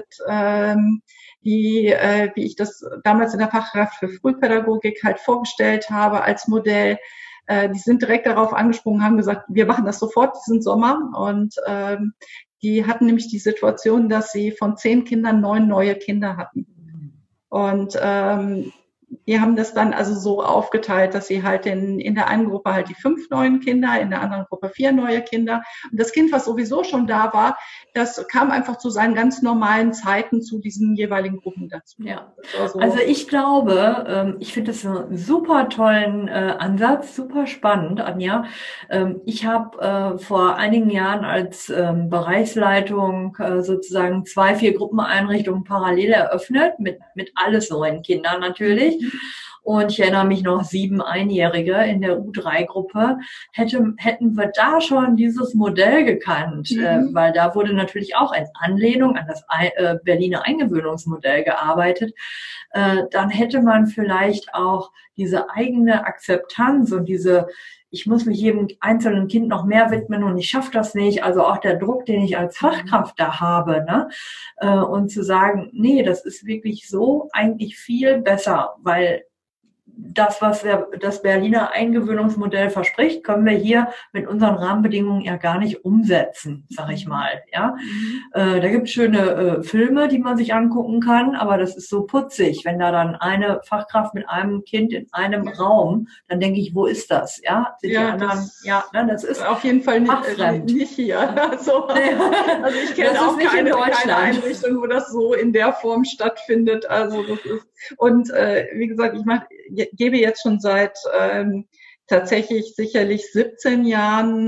wie ich das damals in der Fachkraft für Frühpädagogik halt vorgestellt habe als Modell. Die sind direkt darauf angesprungen, haben gesagt, wir machen das sofort diesen Sommer, und die hatten nämlich die Situation, dass sie von 10 Kindern 9 neue Kinder hatten. Und die haben das dann also so aufgeteilt, dass sie halt in der einen Gruppe halt die 5 neuen Kinder, in der anderen Gruppe 4 neue Kinder. Und das Kind, was sowieso schon da war, das kam einfach zu seinen ganz normalen Zeiten zu diesen jeweiligen Gruppen dazu. Ja, also ich glaube, ich finde das einen super tollen Ansatz, super spannend, Anja. Ich habe vor einigen Jahren als Bereichsleitung sozusagen 2 4-Gruppeneinrichtungen parallel eröffnet, mit alles neuen Kindern natürlich. Und ich erinnere mich noch, 7 Einjährige in der U3-Gruppe. Hätten wir da schon dieses Modell gekannt, weil da wurde natürlich auch in Anlehnung an das Berliner Eingewöhnungsmodell gearbeitet, dann hätte man vielleicht auch diese eigene Akzeptanz und ich muss mich jedem einzelnen Kind noch mehr widmen und ich schaffe das nicht, also auch der Druck, den ich als Fachkraft da habe, ne? Und zu sagen, nee, das ist wirklich so eigentlich viel besser, weil das, was das Berliner Eingewöhnungsmodell verspricht, können wir hier mit unseren Rahmenbedingungen ja gar nicht umsetzen, sag ich mal. Ja, da gibt es schöne Filme, die man sich angucken kann, aber das ist so putzig, wenn da dann eine Fachkraft mit einem Kind in einem Raum, dann denke ich, wo ist das? Ja, sind die anderen? Das ist auf jeden Fall nicht hier. Also ich kenne auch keine Einrichtung, wo das so in der Form stattfindet. Also das ist, und wie gesagt, ich gebe jetzt schon seit tatsächlich sicherlich 17 Jahren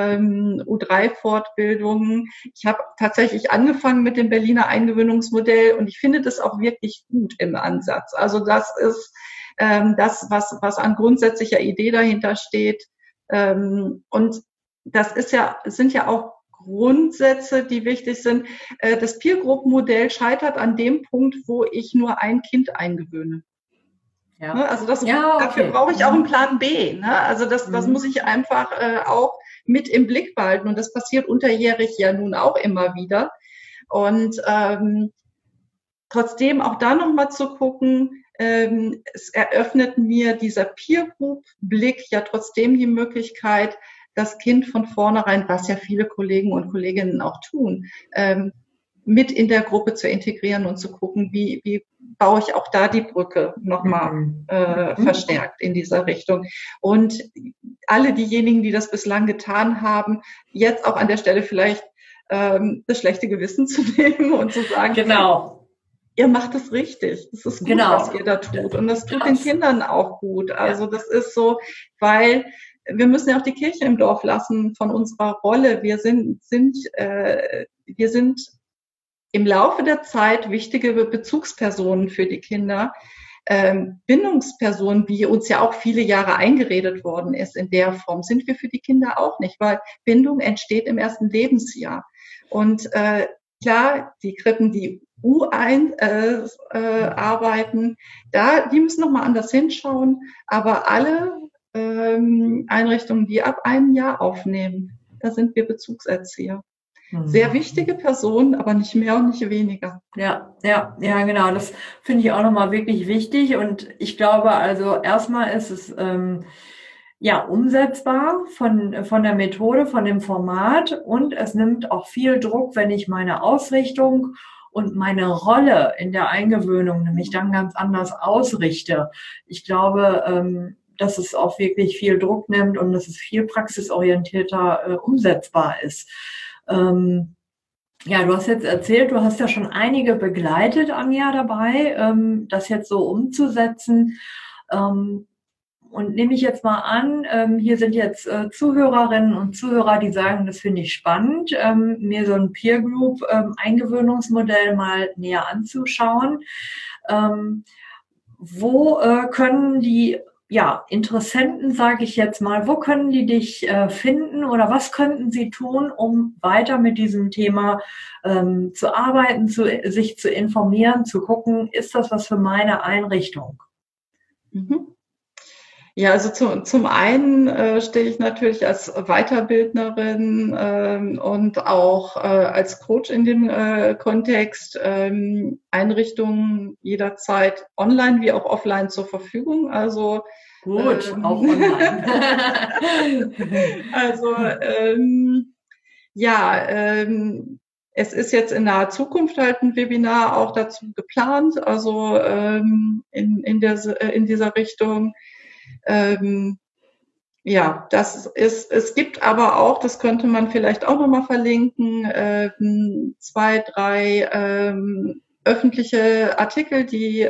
U3-Fortbildungen. Ich habe tatsächlich angefangen mit dem Berliner Eingewöhnungsmodell und ich finde das auch wirklich gut im Ansatz. Also das ist das, was an grundsätzlicher Idee dahinter steht. Und das sind ja auch Grundsätze, die wichtig sind. Das Peer-Group-Modell scheitert an dem Punkt, wo ich nur ein Kind eingewöhne. Ja. Ne? Also Ja, okay. dafür brauche ich auch einen Plan B. Ne? Also das muss ich einfach auch mit im Blick behalten. Und das passiert unterjährig ja nun auch immer wieder. Und trotzdem auch da nochmal zu gucken, es eröffnet mir dieser Peer-Group-Blick ja trotzdem die Möglichkeit, das Kind von vornherein, was ja viele Kollegen und Kolleginnen auch tun, mit in der Gruppe zu integrieren und zu gucken, wie baue ich auch da die Brücke nochmal verstärkt in dieser Richtung. Und alle diejenigen, die das bislang getan haben, jetzt auch an der Stelle vielleicht das schlechte Gewissen zu nehmen und zu sagen, genau, ihr macht es richtig. Das ist gut, was ihr da tut. Und das tut den Kindern auch gut. Also das ist so, weil wir müssen ja auch die Kirche im Dorf lassen von unserer Rolle. Wir sind im Laufe der Zeit wichtige Bezugspersonen für die Kinder. Bindungspersonen, wie uns ja auch viele Jahre eingeredet worden ist in der Form, sind wir für die Kinder auch nicht, weil Bindung entsteht im ersten Lebensjahr. Und klar, die Krippen, die arbeiten, die müssen nochmal anders hinschauen, aber alle Einrichtungen, die ab einem Jahr aufnehmen, da sind wir Bezugserzieher. Sehr wichtige Personen, aber nicht mehr und nicht weniger. Ja, genau. Das finde ich auch nochmal wirklich wichtig. Und ich glaube, also erstmal ist es umsetzbar von der Methode, von dem Format. Und es nimmt auch viel Druck, wenn ich meine Ausrichtung und meine Rolle in der Eingewöhnung nämlich dann ganz anders ausrichte. Ich glaube, dass es auch wirklich viel Druck nimmt und dass es viel praxisorientierter umsetzbar ist. Du hast jetzt erzählt, du hast ja schon einige begleitet, Anja, dabei, das jetzt so umzusetzen. Und nehme ich jetzt mal an, hier sind jetzt Zuhörerinnen und Zuhörer, die sagen, das finde ich spannend, mir so ein Peer Group Eingewöhnungsmodell mal näher anzuschauen. Wo können die Interessenten, sage ich jetzt mal, wo können die dich finden oder was könnten sie tun, um weiter mit diesem Thema zu arbeiten, sich zu informieren, zu gucken, ist das was für meine Einrichtung? Ja, also zum einen stehe ich natürlich als Weiterbildnerin und auch als Coach in dem Kontext Einrichtungen jederzeit online wie auch offline zur Verfügung. Also gut, auch online. Also es ist jetzt in naher Zukunft halt ein Webinar auch dazu geplant, also in dieser Richtung. Es gibt aber auch, das könnte man vielleicht auch nochmal verlinken, 2, 3 öffentliche Artikel, die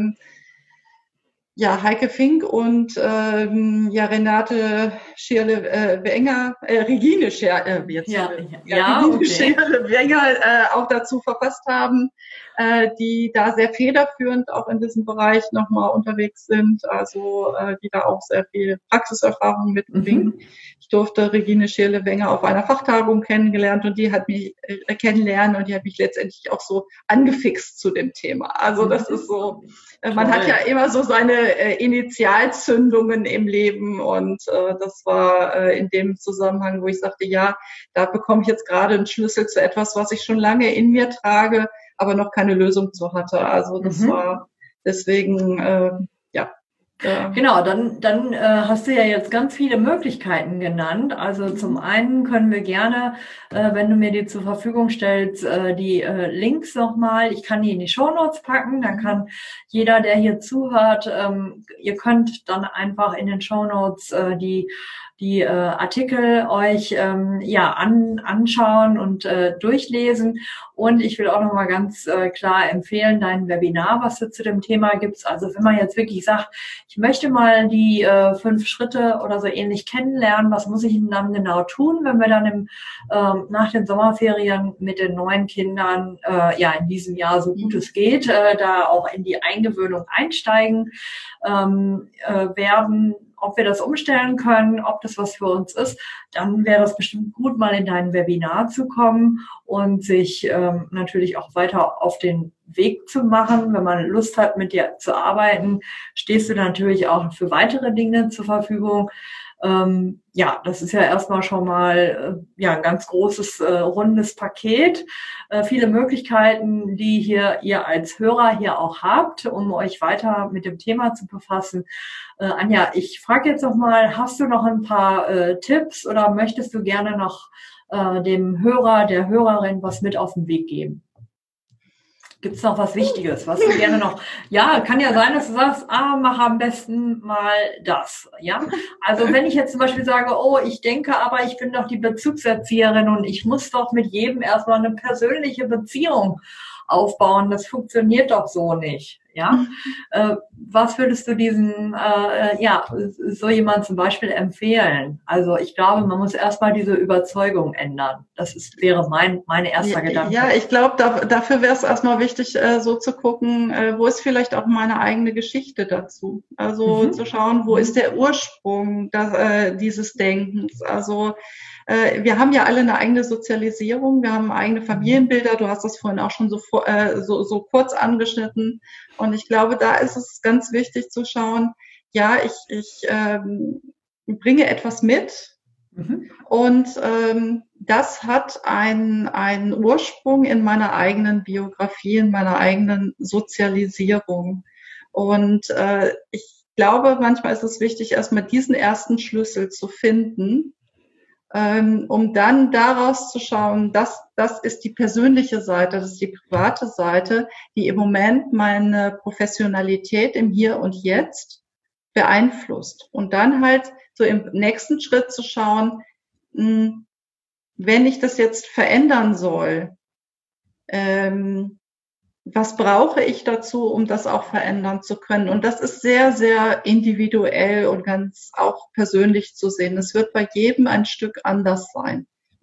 Heike Fink und Renate Schierle-Wenger, Regine Schierle-Wenger auch dazu verfasst haben, die da sehr federführend auch in diesem Bereich nochmal unterwegs sind, also die da auch sehr viel Praxiserfahrung mitbringen. Ich durfte Regine Schierle-Wenger auf einer Fachtagung kennengelernt und die hat mich letztendlich auch so angefixt zu dem Thema. Also das ist so, man hat ja immer so seine Initialzündungen im Leben und das war in dem Zusammenhang, wo ich sagte, ja, da bekomme ich jetzt gerade einen Schlüssel zu etwas, was ich schon lange in mir trage, aber noch keine Lösung zu hatte. Also das war deswegen, Genau, dann hast du ja jetzt ganz viele Möglichkeiten genannt. Also zum einen können wir gerne, wenn du mir die zur Verfügung stellst, die Links nochmal, ich kann die in die Shownotes packen, dann kann jeder, der hier zuhört, ihr könnt dann einfach in den Shownotes die Artikel euch anschauen und durchlesen. Und ich will auch nochmal ganz klar empfehlen, dein Webinar, was du zu dem Thema gibst. Also wenn man jetzt wirklich sagt, ich möchte mal die 5 Schritte oder so ähnlich kennenlernen, was muss ich denn dann genau tun, wenn wir dann nach den Sommerferien mit den neuen Kindern in diesem Jahr so gut es geht, da auch in die Eingewöhnung einsteigen werden. ob wir das umstellen können, ob das was für uns ist, dann wäre das bestimmt gut, mal in dein Webinar zu kommen und sich natürlich auch weiter auf den Weg zu machen. Wenn man Lust hat, mit dir zu arbeiten, stehst du natürlich auch für weitere Dinge zur Verfügung. Ja, das ist ja erstmal schon mal ein ganz großes, rundes Paket. Viele Möglichkeiten, die ihr als Hörer hier auch habt, um euch weiter mit dem Thema zu befassen. Anja, ich frage jetzt noch mal, hast du noch ein paar Tipps oder möchtest du gerne noch dem Hörer, der Hörerin was mit auf den Weg geben? Gibt es noch was Wichtiges, was du gerne noch, ja, kann ja sein, dass du sagst, mach am besten mal das, ja. Also wenn ich jetzt zum Beispiel sage, ich denke aber, ich bin doch die Bezugserzieherin und ich muss doch mit jedem erstmal eine persönliche Beziehung aufbauen, das funktioniert doch so nicht, ja. Was würdest du so jemand zum Beispiel empfehlen? Also ich glaube, man muss erstmal diese Überzeugung ändern. Wäre mein erster Gedanke. Ja, ich glaube, dafür wäre es erstmal wichtig, so zu gucken, wo ist vielleicht auch meine eigene Geschichte dazu? Also zu schauen, wo ist der Ursprung dieses Denkens? Also wir haben ja alle eine eigene Sozialisierung, wir haben eigene Familienbilder, du hast das vorhin auch schon so kurz angeschnitten. Und ich glaube, da ist es ganz wichtig zu schauen, ja, ich bringe etwas mit und das hat einen Ursprung in meiner eigenen Biografie, in meiner eigenen Sozialisierung. Und ich glaube, manchmal ist es wichtig, erstmal diesen ersten Schlüssel zu finden, um dann daraus zu schauen, das ist die persönliche Seite, das ist die private Seite, die im Moment meine Professionalität im Hier und Jetzt beeinflusst. Und dann halt so im nächsten Schritt zu schauen, wenn ich das jetzt verändern soll, was brauche ich dazu, um das auch verändern zu können? Und das ist sehr, sehr individuell und ganz auch persönlich zu sehen. Es wird bei jedem ein Stück anders sein.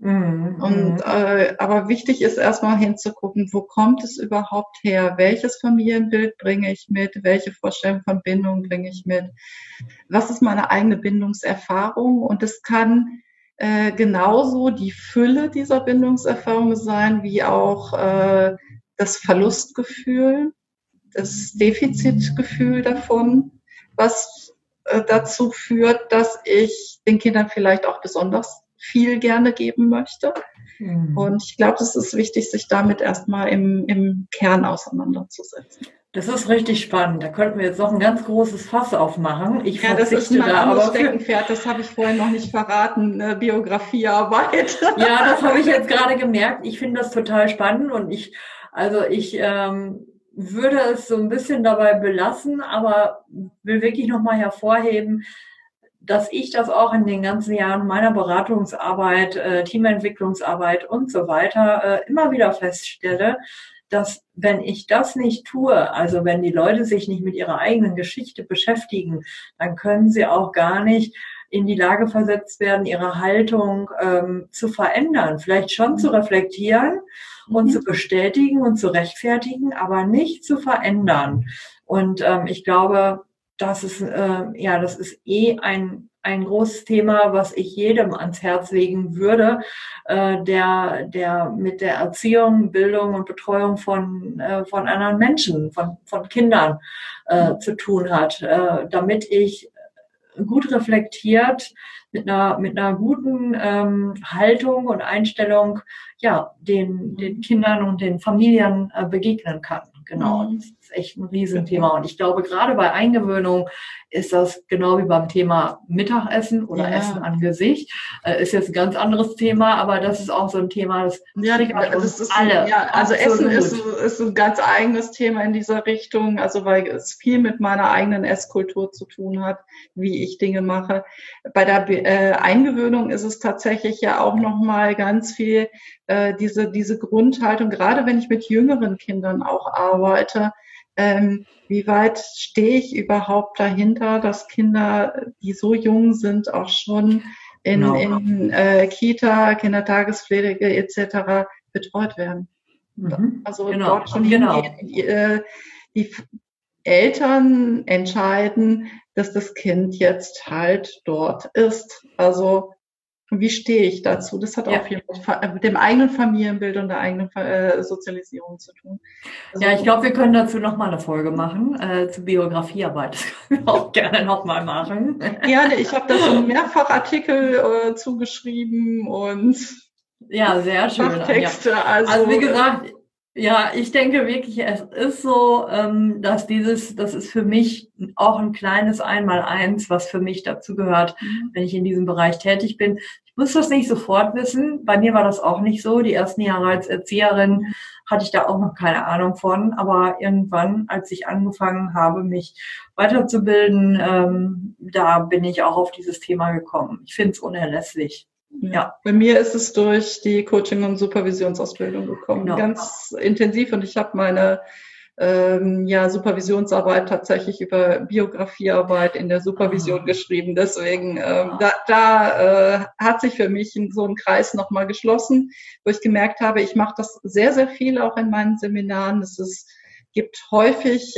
Aber wichtig ist erstmal hinzugucken, wo kommt es überhaupt her? Welches Familienbild bringe ich mit? Welche Vorstellung von Bindung bringe ich mit? Was ist meine eigene Bindungserfahrung? Und es kann genauso die Fülle dieser Bindungserfahrung sein, wie auch das Verlustgefühl, das Defizitgefühl davon, was dazu führt, dass ich den Kindern vielleicht auch besonders viel gerne geben möchte. Und ich glaube, es ist wichtig, sich damit erstmal im Kern auseinanderzusetzen. Das ist richtig spannend. Da könnten wir jetzt noch ein ganz großes Fass aufmachen. Das ist mein anderes Steckenpferd, das habe ich vorhin noch nicht verraten, Biografiearbeit. Ja, das habe ich jetzt gerade gemerkt. Ich finde das total spannend und ich würde es so ein bisschen dabei belassen, aber will wirklich nochmal hervorheben, dass ich das auch in den ganzen Jahren meiner Beratungsarbeit, Teamentwicklungsarbeit und so weiter immer wieder feststelle, dass wenn ich das nicht tue, also wenn die Leute sich nicht mit ihrer eigenen Geschichte beschäftigen, dann können sie auch gar nicht in die Lage versetzt werden, ihre Haltung zu verändern, vielleicht schon zu reflektieren und zu bestätigen und zu rechtfertigen, aber nicht zu verändern. Und ich glaube, das ist ein großes Thema, was ich jedem ans Herz legen würde, der mit der Erziehung, Bildung und Betreuung von anderen Menschen, von Kindern zu tun hat, damit ich gut reflektiert mit einer guten Haltung und Einstellung den Kindern und den Familien begegnen kann. Genau, das ist echt ein Riesenthema. Und ich glaube, gerade bei Eingewöhnung ist das genau wie beim Thema Mittagessen oder Essen an Gesicht. Ist jetzt ein ganz anderes Thema, aber das ist auch so ein Thema, das triggert uns alle. Ja, also Essen ist ein ganz eigenes Thema in dieser Richtung, also weil es viel mit meiner eigenen Esskultur zu tun hat, wie ich Dinge mache. Bei der Eingewöhnung ist es tatsächlich ja auch nochmal ganz viel diese Grundhaltung, gerade wenn ich mit jüngeren Kindern auch arbeite, wie weit stehe ich überhaupt dahinter, dass Kinder, die so jung sind, auch schon in Kita, Kindertagespflege etc. betreut werden. Also dort schon hingehen. Eltern entscheiden, dass das Kind jetzt halt dort ist. Also wie stehe ich dazu? Das hat auch viel mit dem eigenen Familienbild und der eigenen Sozialisierung zu tun. Also, ja, ich glaube, wir können dazu nochmal eine Folge machen, zur Biografiearbeit. Das können wir auch gerne nochmal machen. Gerne, ich habe da schon mehrfach Artikel zugeschrieben und ja, sehr schön. Texte. Ja. Also wie gesagt, ja, ich denke wirklich, es ist so, dass das ist für mich auch ein kleines Einmaleins, was für mich dazu gehört, wenn ich in diesem Bereich tätig bin. Ich muss das nicht sofort wissen. Bei mir war das auch nicht so. Die ersten Jahre als Erzieherin hatte ich da auch noch keine Ahnung von. Aber irgendwann, als ich angefangen habe, mich weiterzubilden, da bin ich auch auf dieses Thema gekommen. Ich finde es unerlässlich. Ja. Bei mir ist es durch die Coaching- und Supervisionsausbildung gekommen, genau. Ganz intensiv, und ich habe meine Supervisionsarbeit tatsächlich über Biografiearbeit in der Supervision geschrieben. Deswegen hat sich für mich so ein Kreis nochmal geschlossen, wo ich gemerkt habe, ich mache das sehr, sehr viel auch in meinen Seminaren. Gibt häufig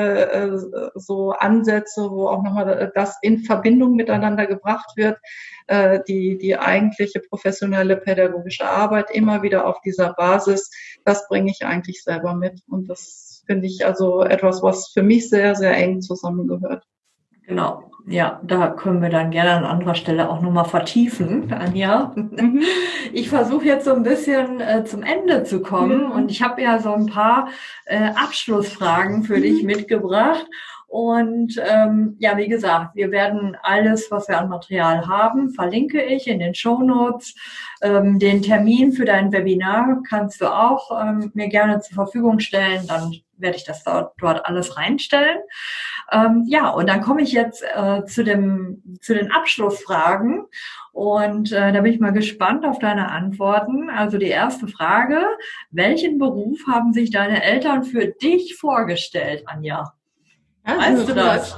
so Ansätze, wo auch nochmal das in Verbindung miteinander gebracht wird, die eigentliche professionelle pädagogische Arbeit immer wieder auf dieser Basis, das bringe ich eigentlich selber mit. Und das finde ich also etwas, was für mich sehr, sehr eng zusammengehört. Genau. Ja, da können wir dann gerne an anderer Stelle auch nochmal vertiefen, Anja. Ich versuche jetzt so ein bisschen zum Ende zu kommen und ich habe ja so ein paar Abschlussfragen für dich mitgebracht. Und wie gesagt, wir werden alles, was wir an Material haben, verlinke ich in den Shownotes. Den Termin für dein Webinar kannst du auch mir gerne zur Verfügung stellen, dann werde ich das dort alles reinstellen. Und dann komme ich jetzt zu den Abschlussfragen und da bin ich mal gespannt auf deine Antworten. Also die erste Frage: Welchen Beruf haben sich deine Eltern für dich vorgestellt, Anja? Weißt du das?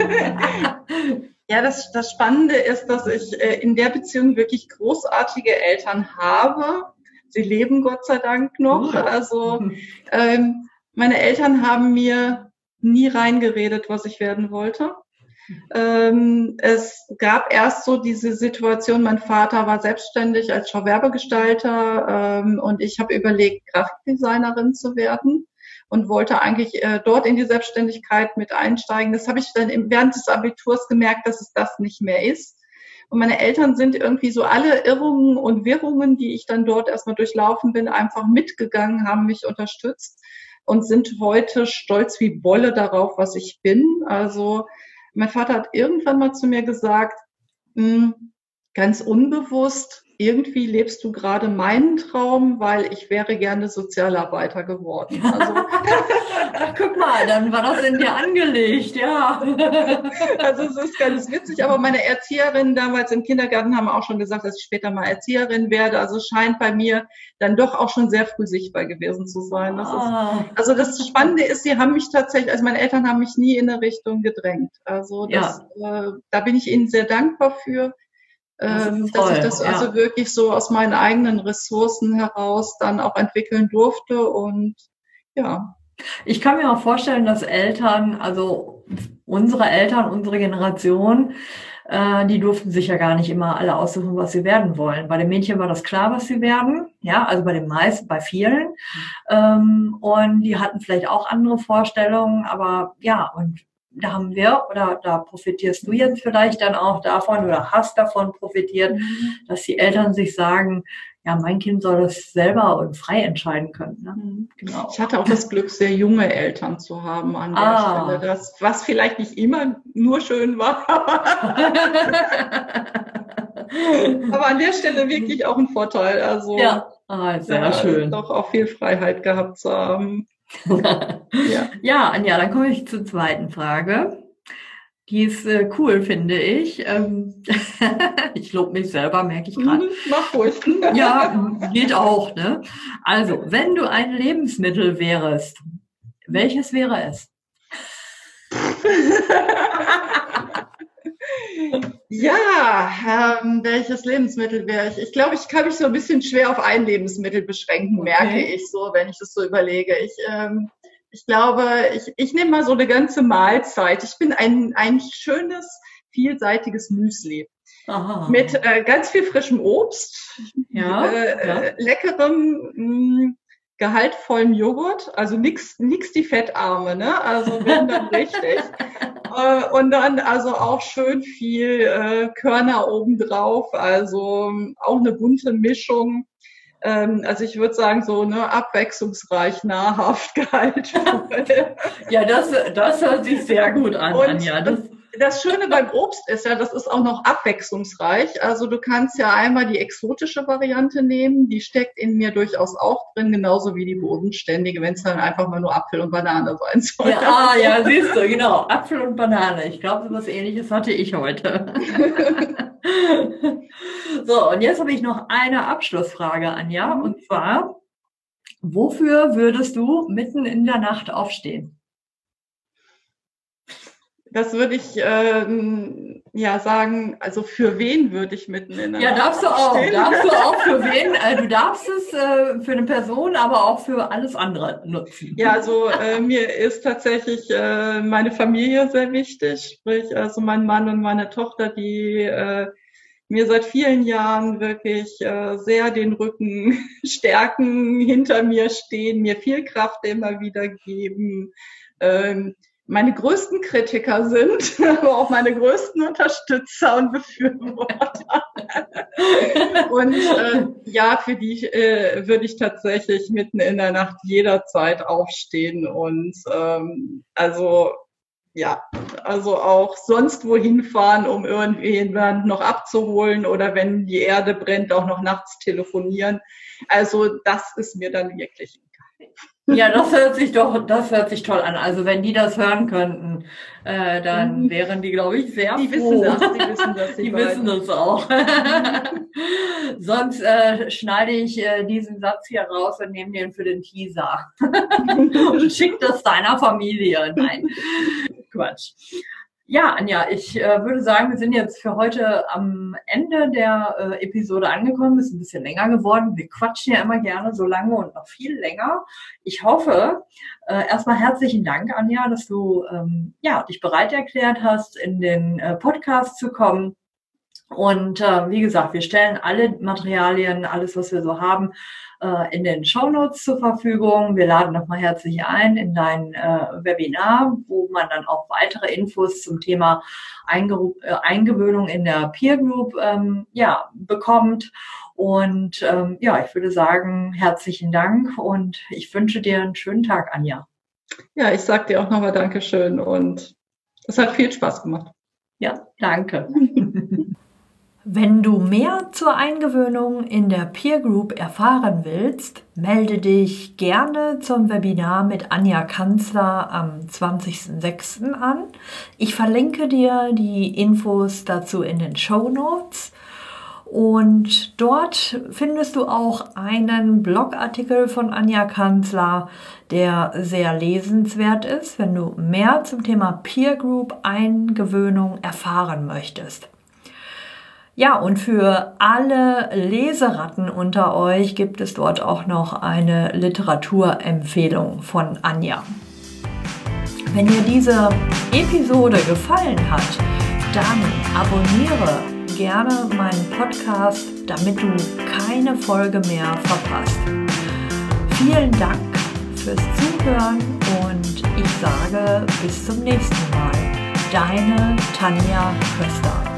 Ja, das Spannende ist, dass ich in der Beziehung wirklich großartige Eltern habe. Sie leben Gott sei Dank noch. Also meine Eltern haben mir nie reingeredet, was ich werden wollte. Es gab erst so diese Situation, mein Vater war selbstständig als Schauwerbegestalter und ich habe überlegt, Grafikdesignerin zu werden und wollte eigentlich dort in die Selbstständigkeit mit einsteigen. Das habe ich dann während des Abiturs gemerkt, dass es das nicht mehr ist. Und meine Eltern sind irgendwie so alle Irrungen und Wirrungen, die ich dann dort erstmal durchlaufen bin, einfach mitgegangen, haben mich unterstützt und sind heute stolz wie Bolle darauf, was ich bin. Also mein Vater hat irgendwann mal zu mir gesagt, ganz unbewusst, irgendwie lebst du gerade meinen Traum, weil ich wäre gerne Sozialarbeiter geworden. Also, guck mal, dann war das in dir angelegt, ja. Also es ist ganz witzig, aber meine Erzieherinnen damals im Kindergarten haben auch schon gesagt, dass ich später mal Erzieherin werde. Also es scheint bei mir dann doch auch schon sehr früh sichtbar gewesen zu sein. Also das Spannende ist, sie haben mich tatsächlich, also meine Eltern haben mich nie in eine Richtung gedrängt. Also da bin ich ihnen sehr dankbar für. Dass ich das also wirklich so aus meinen eigenen Ressourcen heraus dann auch entwickeln durfte und ja. Ich kann mir auch vorstellen, dass Eltern, also unsere Eltern, unsere Generation, die durften sich ja gar nicht immer alle aussuchen, was sie werden wollen. Bei den Mädchen war das klar, was sie werden, ja, also bei den meisten, bei vielen. Und die hatten vielleicht auch andere Vorstellungen, aber ja, und da haben wir, oder da profitierst du jetzt vielleicht dann auch davon oder hast davon profitiert, dass die Eltern sich sagen, ja, mein Kind soll das selber und frei entscheiden können. Ne? Genau. Ich hatte auch das Glück, sehr junge Eltern zu haben an der Stelle, was vielleicht nicht immer nur schön war, aber an der Stelle wirklich auch ein Vorteil. Also sehr schön. Doch auch viel Freiheit gehabt zu haben. Ja, Anja, dann komme ich zur zweiten Frage. Die ist cool, finde ich. Ich lobe mich selber, merke ich gerade. Mach ruhig. Ja, geht auch, ne? Also, wenn du ein Lebensmittel wärst, welches wäre es? Ja, welches Lebensmittel wäre ich? Ich glaube, ich kann mich so ein bisschen schwer auf ein Lebensmittel beschränken, merke ich so, wenn ich das so überlege. Ich glaube, ich nehme mal so eine ganze Mahlzeit. Ich bin ein schönes, vielseitiges Müsli. Aha. Mit ganz viel frischem Obst, Ja. leckerem, gehaltvollem Joghurt, also nix die Fettarme, ne? Also wenn dann richtig. Und dann also auch schön viel Körner obendrauf, also auch eine bunte Mischung. Also ich würde sagen, so abwechslungsreich, nahrhaft, gehaltvoll. Ja, das hört sich sehr gut an, Und Anja. das Schöne beim Obst ist ja, das ist auch noch abwechslungsreich. Also du kannst ja einmal die exotische Variante nehmen, die steckt in mir durchaus auch drin, genauso wie die bodenständige, wenn es dann einfach mal nur Apfel und Banane sein soll. Ja, siehst du, genau, Apfel und Banane. Ich glaube, so was Ähnliches hatte ich heute. So, und jetzt habe ich noch eine Abschlussfrage, Anja, und zwar, wofür würdest du mitten in der Nacht aufstehen? Das würde ich sagen, also für wen würde ich mitten in der Nacht darfst du aufstehen? Darfst du auch für wen? Du darfst es für eine Person, aber auch für alles andere nutzen. Ja, also mir ist tatsächlich meine Familie sehr wichtig, sprich also mein Mann und meine Tochter, die mir seit vielen Jahren wirklich sehr den Rücken stärken, hinter mir stehen, mir viel Kraft immer wieder geben. Meine größten Kritiker sind, aber auch meine größten Unterstützer und Befürworter. Und für die würde ich tatsächlich mitten in der Nacht jederzeit aufstehen und also auch sonst wohin fahren, um irgendjemand noch abzuholen oder wenn die Erde brennt, auch noch nachts telefonieren. Also das ist mir dann wirklich egal. Ja, das hört sich toll an. Also wenn die das hören könnten, dann wären die, glaube ich, sehr froh. Die wissen das. Die wissen das auch. Sonst schneide ich diesen Satz hier raus und nehme den für den Teaser. Und schick das deiner Familie. Nein, Quatsch. Ja, Anja, ich würde sagen, wir sind jetzt für heute am Ende der Episode angekommen. Ist ein bisschen länger geworden. Wir quatschen ja immer gerne so lange und noch viel länger. Ich hoffe, erstmal herzlichen Dank, Anja, dass du dich bereit erklärt hast, in den Podcast zu kommen. Und wie gesagt, wir stellen alle Materialien, alles, was wir so haben, in den Shownotes zur Verfügung. Wir laden nochmal herzlich ein in dein Webinar, wo man dann auch weitere Infos zum Thema Eingewöhnung in der Peer Group bekommt. Und ich würde sagen, herzlichen Dank und ich wünsche dir einen schönen Tag, Anja. Ja, ich sage dir auch nochmal Dankeschön und es hat viel Spaß gemacht. Ja, danke. Wenn du mehr zur Eingewöhnung in der Peer Group erfahren willst, melde dich gerne zum Webinar mit Anja Kanzler am 20.06. an. Ich verlinke dir die Infos dazu in den Shownotes. Und dort findest du auch einen Blogartikel von Anja Kanzler, der sehr lesenswert ist, wenn du mehr zum Thema Peer Group Eingewöhnung erfahren möchtest. Ja, und für alle Leseratten unter euch gibt es dort auch noch eine Literaturempfehlung von Anja. Wenn dir diese Episode gefallen hat, dann abonniere gerne meinen Podcast, damit du keine Folge mehr verpasst. Vielen Dank fürs Zuhören und ich sage bis zum nächsten Mal. Deine Tanja Köster.